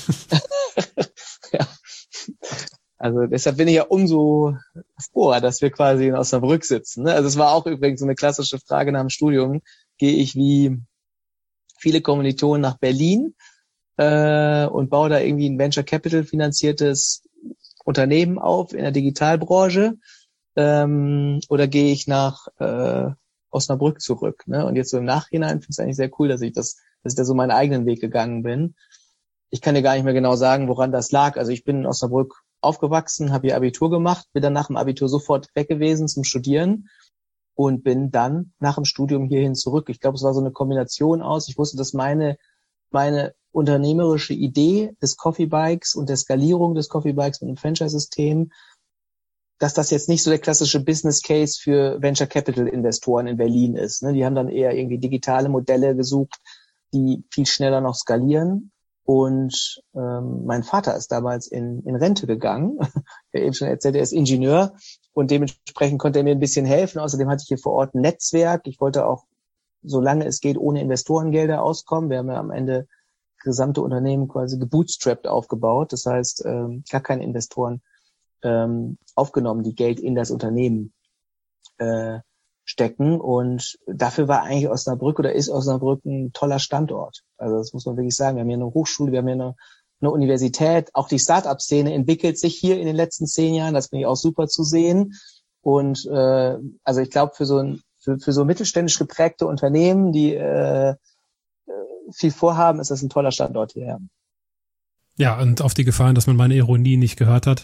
Ja. Also deshalb bin ich ja umso froher, dass wir quasi in Osnabrück sitzen. Ne? Also es war auch übrigens so eine klassische Frage nach dem Studium. Gehe ich wie viele Kommilitonen nach Berlin und baue da irgendwie ein Venture Capital finanziertes Unternehmen auf in der Digitalbranche oder gehe ich nach Osnabrück zurück? Ne? Und jetzt so im Nachhinein finde ich es eigentlich sehr cool, dass ich da so meinen eigenen Weg gegangen bin. Ich kann dir gar nicht mehr genau sagen, woran das lag. Also ich bin in Osnabrück aufgewachsen, habe hier Abitur gemacht, bin dann nach dem Abitur sofort weg gewesen zum Studieren und bin dann nach dem Studium hierhin zurück. Ich glaube, es war so eine Kombination aus. Ich wusste, dass meine unternehmerische Idee des Coffee Bikes und der Skalierung des Coffee Bikes mit dem Franchise-System, dass das jetzt nicht so der klassische Business Case für Venture Capital Investoren in Berlin ist. Ne? Die haben dann eher irgendwie digitale Modelle gesucht, die viel schneller noch skalieren. Und mein Vater ist damals in Rente gegangen. Ich habe eben schon erzählt, er ist Ingenieur und dementsprechend konnte er mir ein bisschen helfen. Außerdem hatte ich hier vor Ort ein Netzwerk. Ich wollte auch, solange es geht, ohne Investorengelder auskommen. Wir haben ja am Ende das gesamte Unternehmen quasi gebootstrapped aufgebaut. Das heißt, gar keine Investoren aufgenommen, die Geld in das Unternehmen stecken. Und dafür war eigentlich Osnabrück oder ist Osnabrück ein toller Standort. Also das muss man wirklich sagen. Wir haben hier eine Hochschule, wir haben hier eine Universität. Auch die Start-up-Szene entwickelt sich hier in den letzten 10 Jahren. Das finde ich auch super zu sehen. Und also ich glaube, für so mittelständisch geprägte Unternehmen, die viel vorhaben, ist das ein toller Standort hier. Ja, und auf die Gefahren, dass man meine Ironie nicht gehört hat.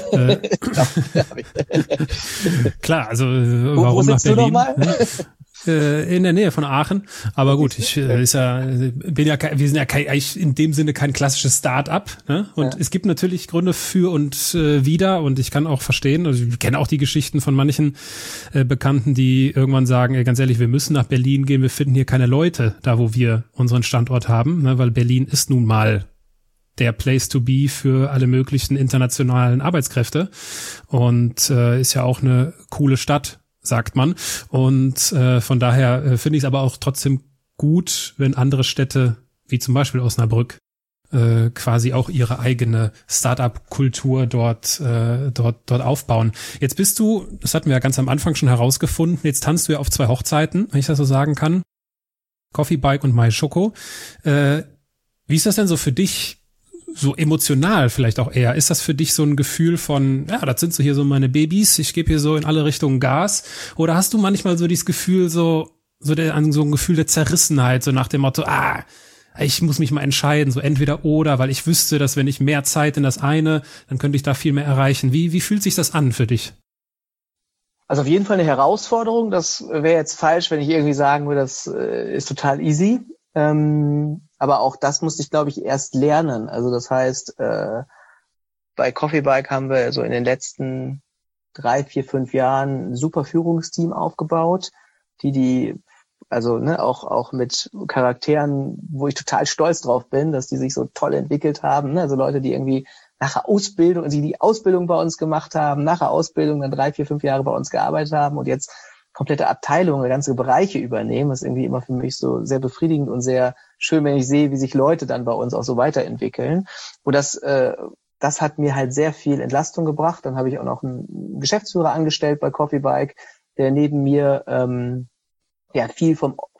Klar, also warum nach Berlin? Du noch mal? In der Nähe von Aachen. Aber gut, wir sind ja eigentlich in dem Sinne kein klassisches Start-up. Ne? Und es gibt natürlich Gründe für und wider. Und ich kann auch verstehen, also ich kenne auch die Geschichten von manchen Bekannten, die irgendwann sagen, ey, ganz ehrlich, wir müssen nach Berlin gehen, wir finden hier keine Leute, da wo wir unseren Standort haben, ne? Weil Berlin ist nun mal der Place to be für alle möglichen internationalen Arbeitskräfte und ist ja auch eine coole Stadt, sagt man. Und von daher finde ich es aber auch trotzdem gut, wenn andere Städte, wie zum Beispiel Osnabrück, quasi auch ihre eigene Startup-Kultur dort aufbauen. Jetzt bist du, das hatten wir ja ganz am Anfang schon herausgefunden, jetzt tanzt du ja auf 2 Hochzeiten, wenn ich das so sagen kann. Coffee Bike und MySchoco. Wie ist das denn so für dich, so emotional vielleicht auch eher? Ist das für dich so ein Gefühl von, ja, das sind so hier so meine Babys, ich gebe hier so in alle Richtungen Gas? Oder hast du manchmal so dieses Gefühl, so ein Gefühl der Zerrissenheit, so nach dem Motto, ich muss mich mal entscheiden, so entweder oder, weil ich wüsste, dass wenn ich mehr Zeit in das eine, dann könnte ich da viel mehr erreichen. Wie fühlt sich das an für dich? Also auf jeden Fall eine Herausforderung. Das wäre jetzt falsch, wenn ich irgendwie sagen würde, das ist total easy. Aber auch das musste ich, glaube ich, erst lernen. Also das heißt, bei Coffee Bike haben wir so in den letzten 3, 4, 5 Jahren ein super Führungsteam aufgebaut, auch mit Charakteren, wo ich total stolz drauf bin, dass die sich so toll entwickelt haben. Also Leute, die irgendwie nach der Ausbildung, also die Ausbildung bei uns gemacht haben, nach der Ausbildung dann 3, 4, 5 Jahre bei uns gearbeitet haben und jetzt komplette Abteilungen, ganze Bereiche übernehmen. Das ist irgendwie immer für mich so sehr befriedigend und sehr schön, wenn ich sehe, wie sich Leute dann bei uns auch so weiterentwickeln. Und das hat mir halt sehr viel Entlastung gebracht. Dann habe ich auch noch einen Geschäftsführer angestellt bei Coffee Bike, der neben mir viel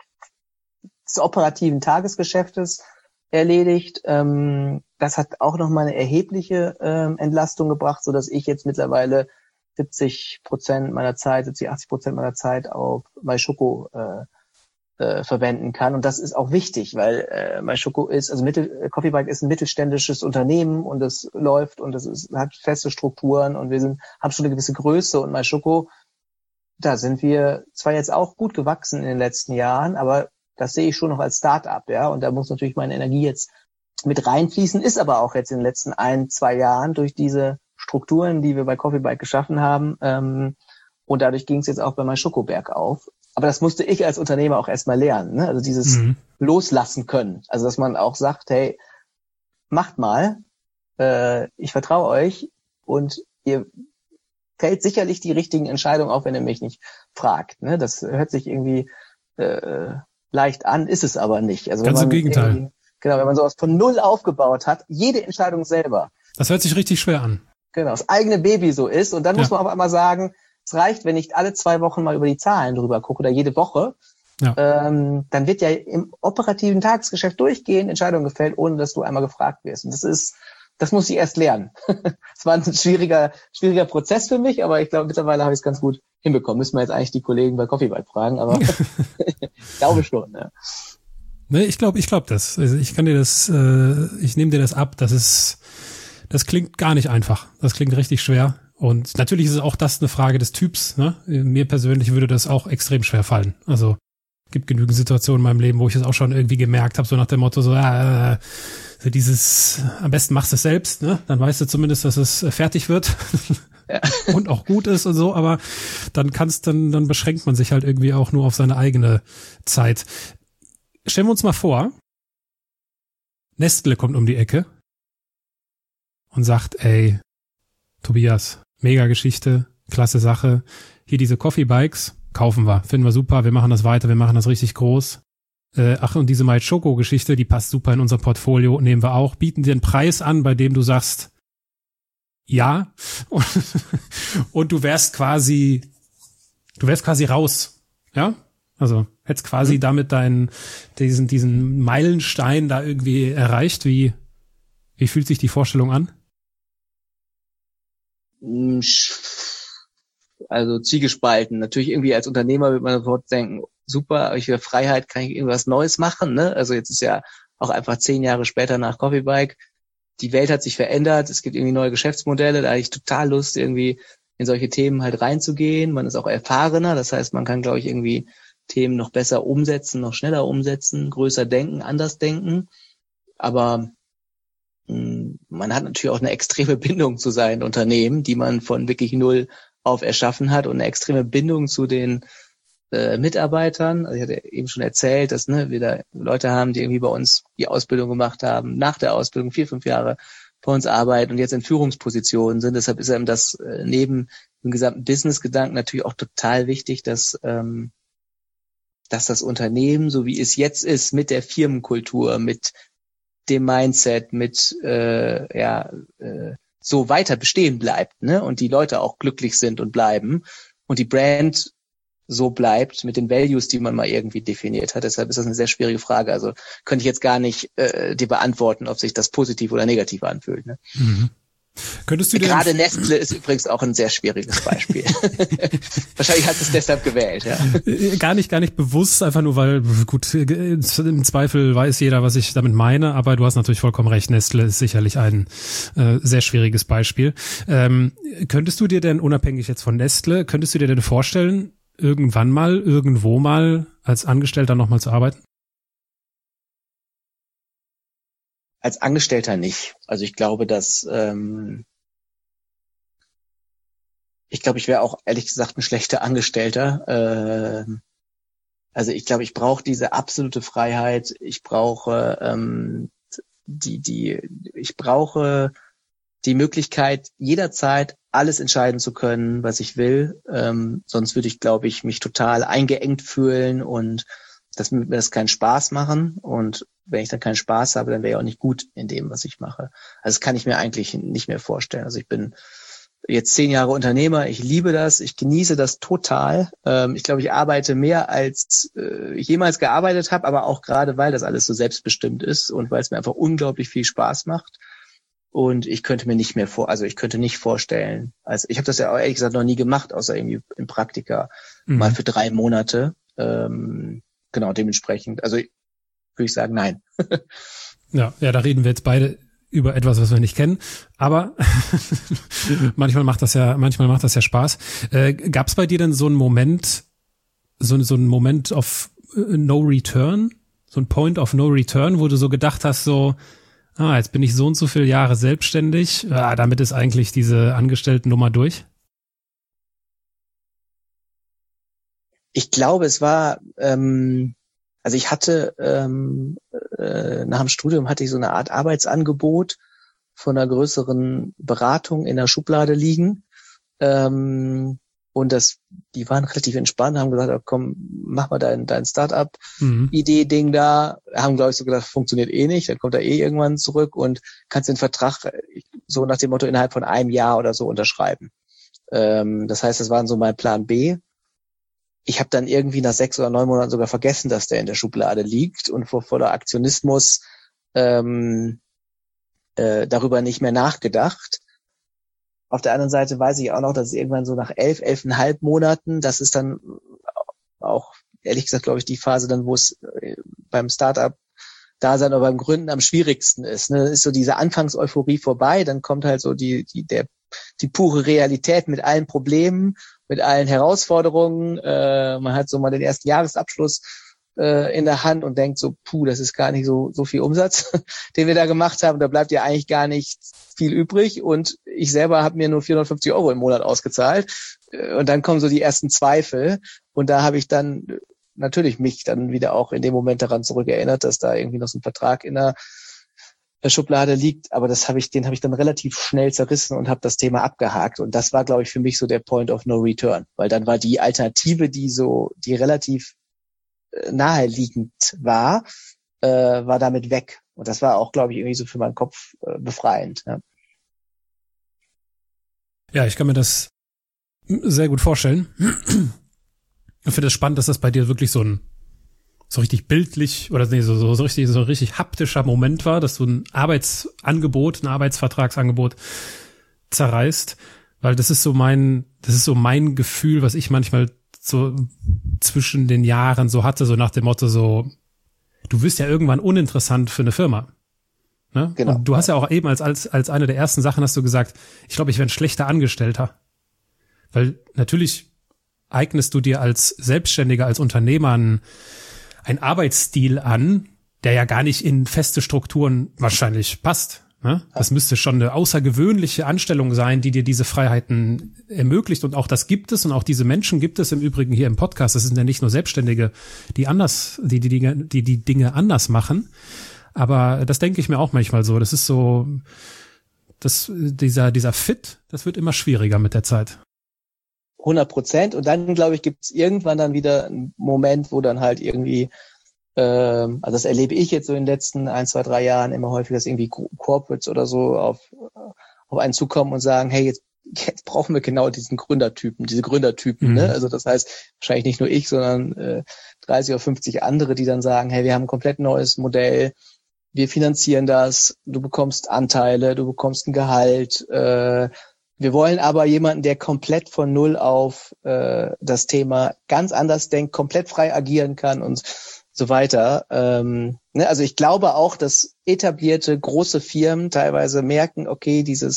des operativen Tagesgeschäftes erledigt. Das hat auch nochmal eine erhebliche Entlastung gebracht, so dass ich jetzt mittlerweile 70%, 80% meiner Zeit auf MySchoco verwenden kann. Und das ist auch wichtig, weil MySchoco Coffee Bike ist ein mittelständisches Unternehmen und es läuft und hat feste Strukturen und wir haben schon eine gewisse Größe und MySchoco, da sind wir zwar jetzt auch gut gewachsen in den letzten Jahren, aber das sehe ich schon noch als Start-up, ja. Und da muss natürlich meine Energie jetzt mit reinfließen, ist aber auch jetzt in den letzten 1, 2 Jahren durch diese Strukturen, die wir bei Coffee Bike geschaffen haben. Und dadurch ging es jetzt auch bei MySchoco bergauf. Aber das musste ich als Unternehmer auch erstmal lernen, ne? Also dieses Loslassen können. Also dass man auch sagt, hey, macht mal, ich vertraue euch und ihr fällt sicherlich die richtigen Entscheidungen, auch wenn ihr mich nicht fragt. Ne? Das hört sich irgendwie leicht an, ist es aber nicht. Also ganz im Gegenteil. Genau, wenn man sowas von null aufgebaut hat, jede Entscheidung selber. Das hört sich richtig schwer an. Genau, das eigene Baby so ist. Und dann muss man auf einmal sagen, es reicht, wenn ich alle 2 Wochen mal über die Zahlen drüber gucke oder jede Woche. Ja. Dann wird ja im operativen Tagesgeschäft durchgehend Entscheidungen gefällt, ohne dass du einmal gefragt wirst. Und das muss ich erst lernen. Es war ein schwieriger Prozess für mich, aber ich glaube, mittlerweile habe ich es ganz gut hinbekommen. Müssen wir jetzt eigentlich die Kollegen bei Coffee Bike fragen, aber ich glaube schon. Ja. Ne, ich glaube das. Also ich nehme dir das ab. Das klingt gar nicht einfach. Das klingt richtig schwer. Und natürlich ist es auch das eine Frage des Typs. Ne? Mir persönlich würde das auch extrem schwer fallen. Also gibt genügend Situationen in meinem Leben, wo ich es auch schon irgendwie gemerkt habe, so nach dem Motto, so dieses, am besten machst du es selbst, ne? Dann weißt du zumindest, dass es fertig wird und auch gut ist und so, aber dann beschränkt man sich halt irgendwie auch nur auf seine eigene Zeit. Stellen wir uns mal vor, Nestle kommt um die Ecke und sagt, ey, Tobias, mega Geschichte, klasse Sache, hier diese Coffee Bikes, kaufen wir, finden wir super, wir machen das weiter, wir machen das richtig groß. Und diese MySchoco-Geschichte, die passt super in unser Portfolio, nehmen wir auch, bieten dir einen Preis an, bei dem du sagst, ja, und du wärst quasi raus, ja? Also hättest quasi damit diesen Meilenstein da irgendwie erreicht. Wie fühlt sich die Vorstellung an? Also zwiegespalten. Natürlich irgendwie als Unternehmer wird man sofort denken, super, ich will Freiheit, kann ich irgendwas Neues machen, ne? Also jetzt ist ja auch einfach 10 Jahre später nach Coffee Bike. Die Welt hat sich verändert, es gibt irgendwie neue Geschäftsmodelle, da habe ich total Lust, irgendwie in solche Themen halt reinzugehen. Man ist auch erfahrener, das heißt, man kann, glaube ich, irgendwie Themen noch besser umsetzen, noch schneller umsetzen, größer denken, anders denken. Aber man hat natürlich auch eine extreme Bindung zu seinen Unternehmen, die man von wirklich null auf erschaffen hat und eine extreme Bindung zu den Mitarbeitern. Also ich hatte eben schon erzählt, dass wir da Leute haben, die irgendwie bei uns die Ausbildung gemacht haben, nach der Ausbildung 4, 5 Jahre bei uns arbeiten und jetzt in Führungspositionen sind. Deshalb ist einem das neben dem gesamten Business-Gedanken natürlich auch total wichtig, dass dass das Unternehmen, so wie es jetzt ist, mit der Firmenkultur, mit dem Mindset, mit so weiter bestehen bleibt, ne? Und die Leute auch glücklich sind und bleiben und die Brand so bleibt mit den Values, die man mal irgendwie definiert hat. Deshalb ist das eine sehr schwierige Frage. Also könnte ich jetzt gar nicht dir beantworten, ob sich das positiv oder negativ anfühlt. Ne? Mhm. Könntest du dir gerade Nestle ist übrigens auch ein sehr schwieriges Beispiel. Wahrscheinlich hast du es deshalb gewählt, ja. Gar nicht bewusst, einfach nur weil, gut, im Zweifel weiß jeder, was ich damit meine, aber du hast natürlich vollkommen recht, Nestle ist sicherlich ein sehr schwieriges Beispiel. Könntest du dir denn, unabhängig jetzt von Nestle, könntest du dir denn vorstellen, irgendwann mal, irgendwo mal als Angestellter nochmal zu arbeiten? Als Angestellter nicht. Also ich glaube, dass ich wäre auch ehrlich gesagt ein schlechter Angestellter. Also ich glaube, ich brauche diese absolute Freiheit. Ich brauche ich brauche die Möglichkeit, jederzeit alles entscheiden zu können, was ich will. Sonst würde ich, glaube ich, mich total eingeengt fühlen und das würde mir das keinen Spaß machen. Und wenn ich dann keinen Spaß habe, dann wäre ich auch nicht gut in dem, was ich mache. Also das kann ich mir eigentlich nicht mehr vorstellen. Also ich bin jetzt 10 Jahre Unternehmer. Ich liebe das. Ich genieße das total. Ich glaube, ich arbeite mehr, als ich jemals gearbeitet habe, aber auch gerade, weil das alles so selbstbestimmt ist und weil es mir einfach unglaublich viel Spaß macht. Und ich könnte mir nicht mehr ich könnte nicht vorstellen, also ich habe das ja auch ehrlich gesagt noch nie gemacht, außer irgendwie im Praktika, mal für 3 Monate. Genau, dementsprechend, also würde ich sagen, nein. Ja, da reden wir jetzt beide über etwas, was wir nicht kennen, aber manchmal macht das ja Spaß. Gab es bei dir denn so einen Moment, so einen Moment of no return, so ein Point of no return, wo du so gedacht hast, so, jetzt bin ich so und so viele Jahre selbstständig, damit ist eigentlich diese Angestellten-Nummer durch? Ich glaube, es war, also ich hatte nach dem Studium hatte ich so eine Art Arbeitsangebot von einer größeren Beratung in der Schublade liegen. Und die waren relativ entspannt, haben gesagt, komm, mach mal dein Start-up-Idee-Ding da. Haben, glaube ich, so gedacht, funktioniert eh nicht, dann kommt er eh irgendwann zurück und kannst den Vertrag so nach dem Motto innerhalb von einem Jahr oder so unterschreiben. Das heißt, das war so mein Plan B. Ich habe dann irgendwie nach 6 oder 9 Monaten sogar vergessen, dass der in der Schublade liegt und vor voller Aktionismus darüber nicht mehr nachgedacht. Auf der anderen Seite weiß ich auch noch, dass es irgendwann so nach 11,5 Monaten, das ist dann auch, ehrlich gesagt, glaube ich, die Phase dann, wo es beim Startup-Dasein oder beim Gründen am schwierigsten ist. Ne? Ist so diese Anfangseuphorie vorbei, dann kommt halt so die pure Realität mit allen Problemen, mit allen Herausforderungen. Man hat so mal den ersten Jahresabschluss in der Hand und denkt so, das ist gar nicht so viel Umsatz, den wir da gemacht haben. Da bleibt ja eigentlich gar nicht viel übrig. Und ich selber habe mir nur 450 € im Monat ausgezahlt. Und dann kommen so die ersten Zweifel. Und da habe ich dann natürlich mich dann wieder auch in dem Moment daran zurückerinnert, dass da irgendwie noch so ein Vertrag in der Schublade liegt, aber den habe ich dann relativ schnell zerrissen und habe das Thema abgehakt. Und das war, glaube ich, für mich so der Point of no return, weil dann war die Alternative, die relativ naheliegend war damit weg. Und das war auch, glaube ich, irgendwie so für meinen Kopf befreiend. Ja. Ja, ich kann mir das sehr gut vorstellen. Ich finde es spannend, dass das bei dir wirklich so richtig bildlich oder so richtig haptischer Moment war, dass du ein Arbeitsvertragsangebot zerreißt, weil das ist so mein Gefühl, was ich manchmal so zwischen den Jahren so hatte, so nach dem Motto so, du wirst ja irgendwann uninteressant für eine Firma. Ne? Genau. Und du hast ja auch eben als eine der ersten Sachen hast du gesagt, ich glaube, ich wäre ein schlechter Angestellter. Weil natürlich eignest du dir als Selbstständiger, als Unternehmer einen Arbeitsstil an, der ja gar nicht in feste Strukturen wahrscheinlich passt. Ne? Das müsste schon eine außergewöhnliche Anstellung sein, die dir diese Freiheiten ermöglicht. Und auch das gibt es und auch diese Menschen gibt es im Übrigen hier im Podcast. Das sind ja nicht nur Selbstständige, die Dinge anders machen. Aber das denke ich mir auch manchmal so. Das ist so, dieser Fit, das wird immer schwieriger mit der Zeit. 100%. Und dann, glaube ich, gibt es irgendwann dann wieder einen Moment, wo dann halt irgendwie, also das erlebe ich jetzt so in den letzten 1, 2, 3 Jahren immer häufig, dass irgendwie Corporates oder so auf einen zukommen und sagen, hey, jetzt brauchen wir genau diese Gründertypen. Ne? Also das heißt, wahrscheinlich nicht nur ich, sondern 30 oder 50 andere, die dann sagen, hey, wir haben ein komplett neues Modell, wir finanzieren das, du bekommst Anteile, du bekommst ein Gehalt, wir wollen aber jemanden, der komplett von null auf das Thema ganz anders denkt, komplett frei agieren kann und so weiter. Also ich glaube auch, dass etablierte große Firmen teilweise merken, okay, diese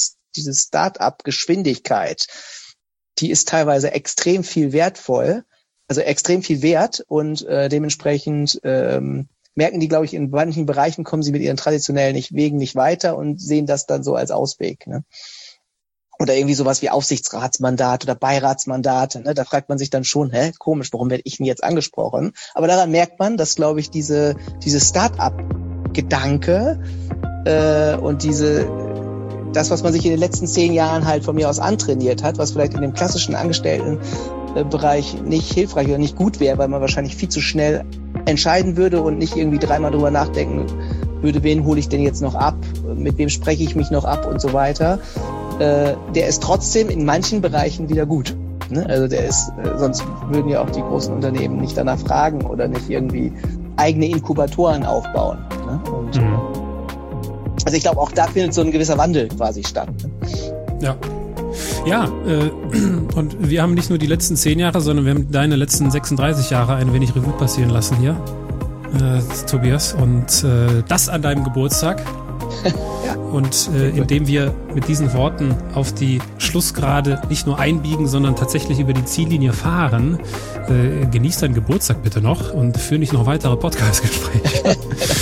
Start-up-Geschwindigkeit, die ist teilweise extrem viel wertvoll, also extrem viel wert und dementsprechend merken die, glaube ich, in manchen Bereichen kommen sie mit ihren traditionellen Wegen nicht weiter und sehen das dann so als Ausweg. Ne? Oder irgendwie sowas wie Aufsichtsratsmandat oder Beiratsmandate. Ne? Da fragt man sich dann schon, komisch, warum werde ich denn jetzt angesprochen? Aber daran merkt man, dass, glaube ich, diese Start-up-Gedanke und das, was man sich in den letzten 10 Jahren halt von mir aus antrainiert hat, was vielleicht in dem klassischen Angestelltenbereich nicht hilfreich oder nicht gut wäre, weil man wahrscheinlich viel zu schnell entscheiden würde und nicht irgendwie 3-mal drüber nachdenken würde, wen hole ich denn jetzt noch ab, mit wem spreche ich mich noch ab und so weiter. Der ist trotzdem in manchen Bereichen wieder gut. Ne? Also der ist, sonst würden ja auch die großen Unternehmen nicht danach fragen oder nicht irgendwie eigene Inkubatoren aufbauen. Ne? Und, also ich glaube, auch da findet so ein gewisser Wandel quasi statt. Ne? Ja. Ja, und wir haben nicht nur die letzten 10 Jahre, sondern wir haben deine letzten 36 Jahre ein wenig Revue passieren lassen hier, Tobias. Und das an deinem Geburtstag. Ja. Und indem wir mit diesen Worten auf die Schlussgerade nicht nur einbiegen, sondern tatsächlich über die Ziellinie fahren, genieß deinen Geburtstag bitte noch und führe nicht noch weitere Podcast-Gespräche.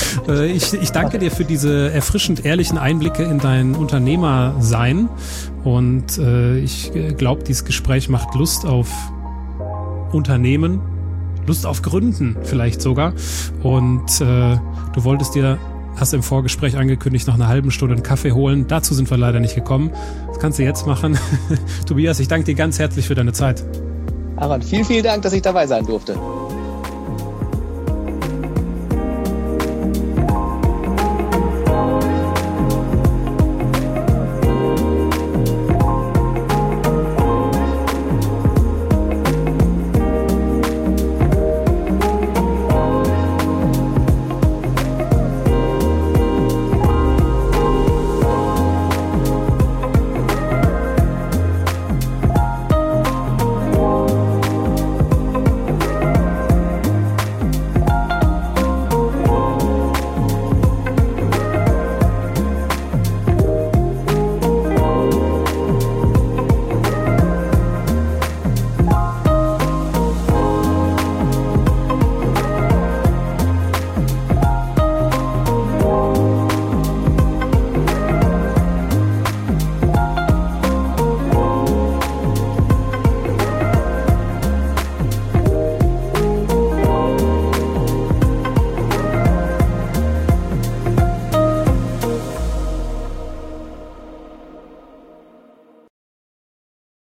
Ich danke dir für diese erfrischend ehrlichen Einblicke in dein Unternehmersein und ich glaube, dieses Gespräch macht Lust auf Unternehmen, Lust auf Gründen vielleicht sogar und du hast im Vorgespräch angekündigt, nach einer halben Stunde einen Kaffee holen. Dazu sind wir leider nicht gekommen. Das kannst du jetzt machen. Tobias, ich danke dir ganz herzlich für deine Zeit. Aaron, vielen, vielen Dank, dass ich dabei sein durfte.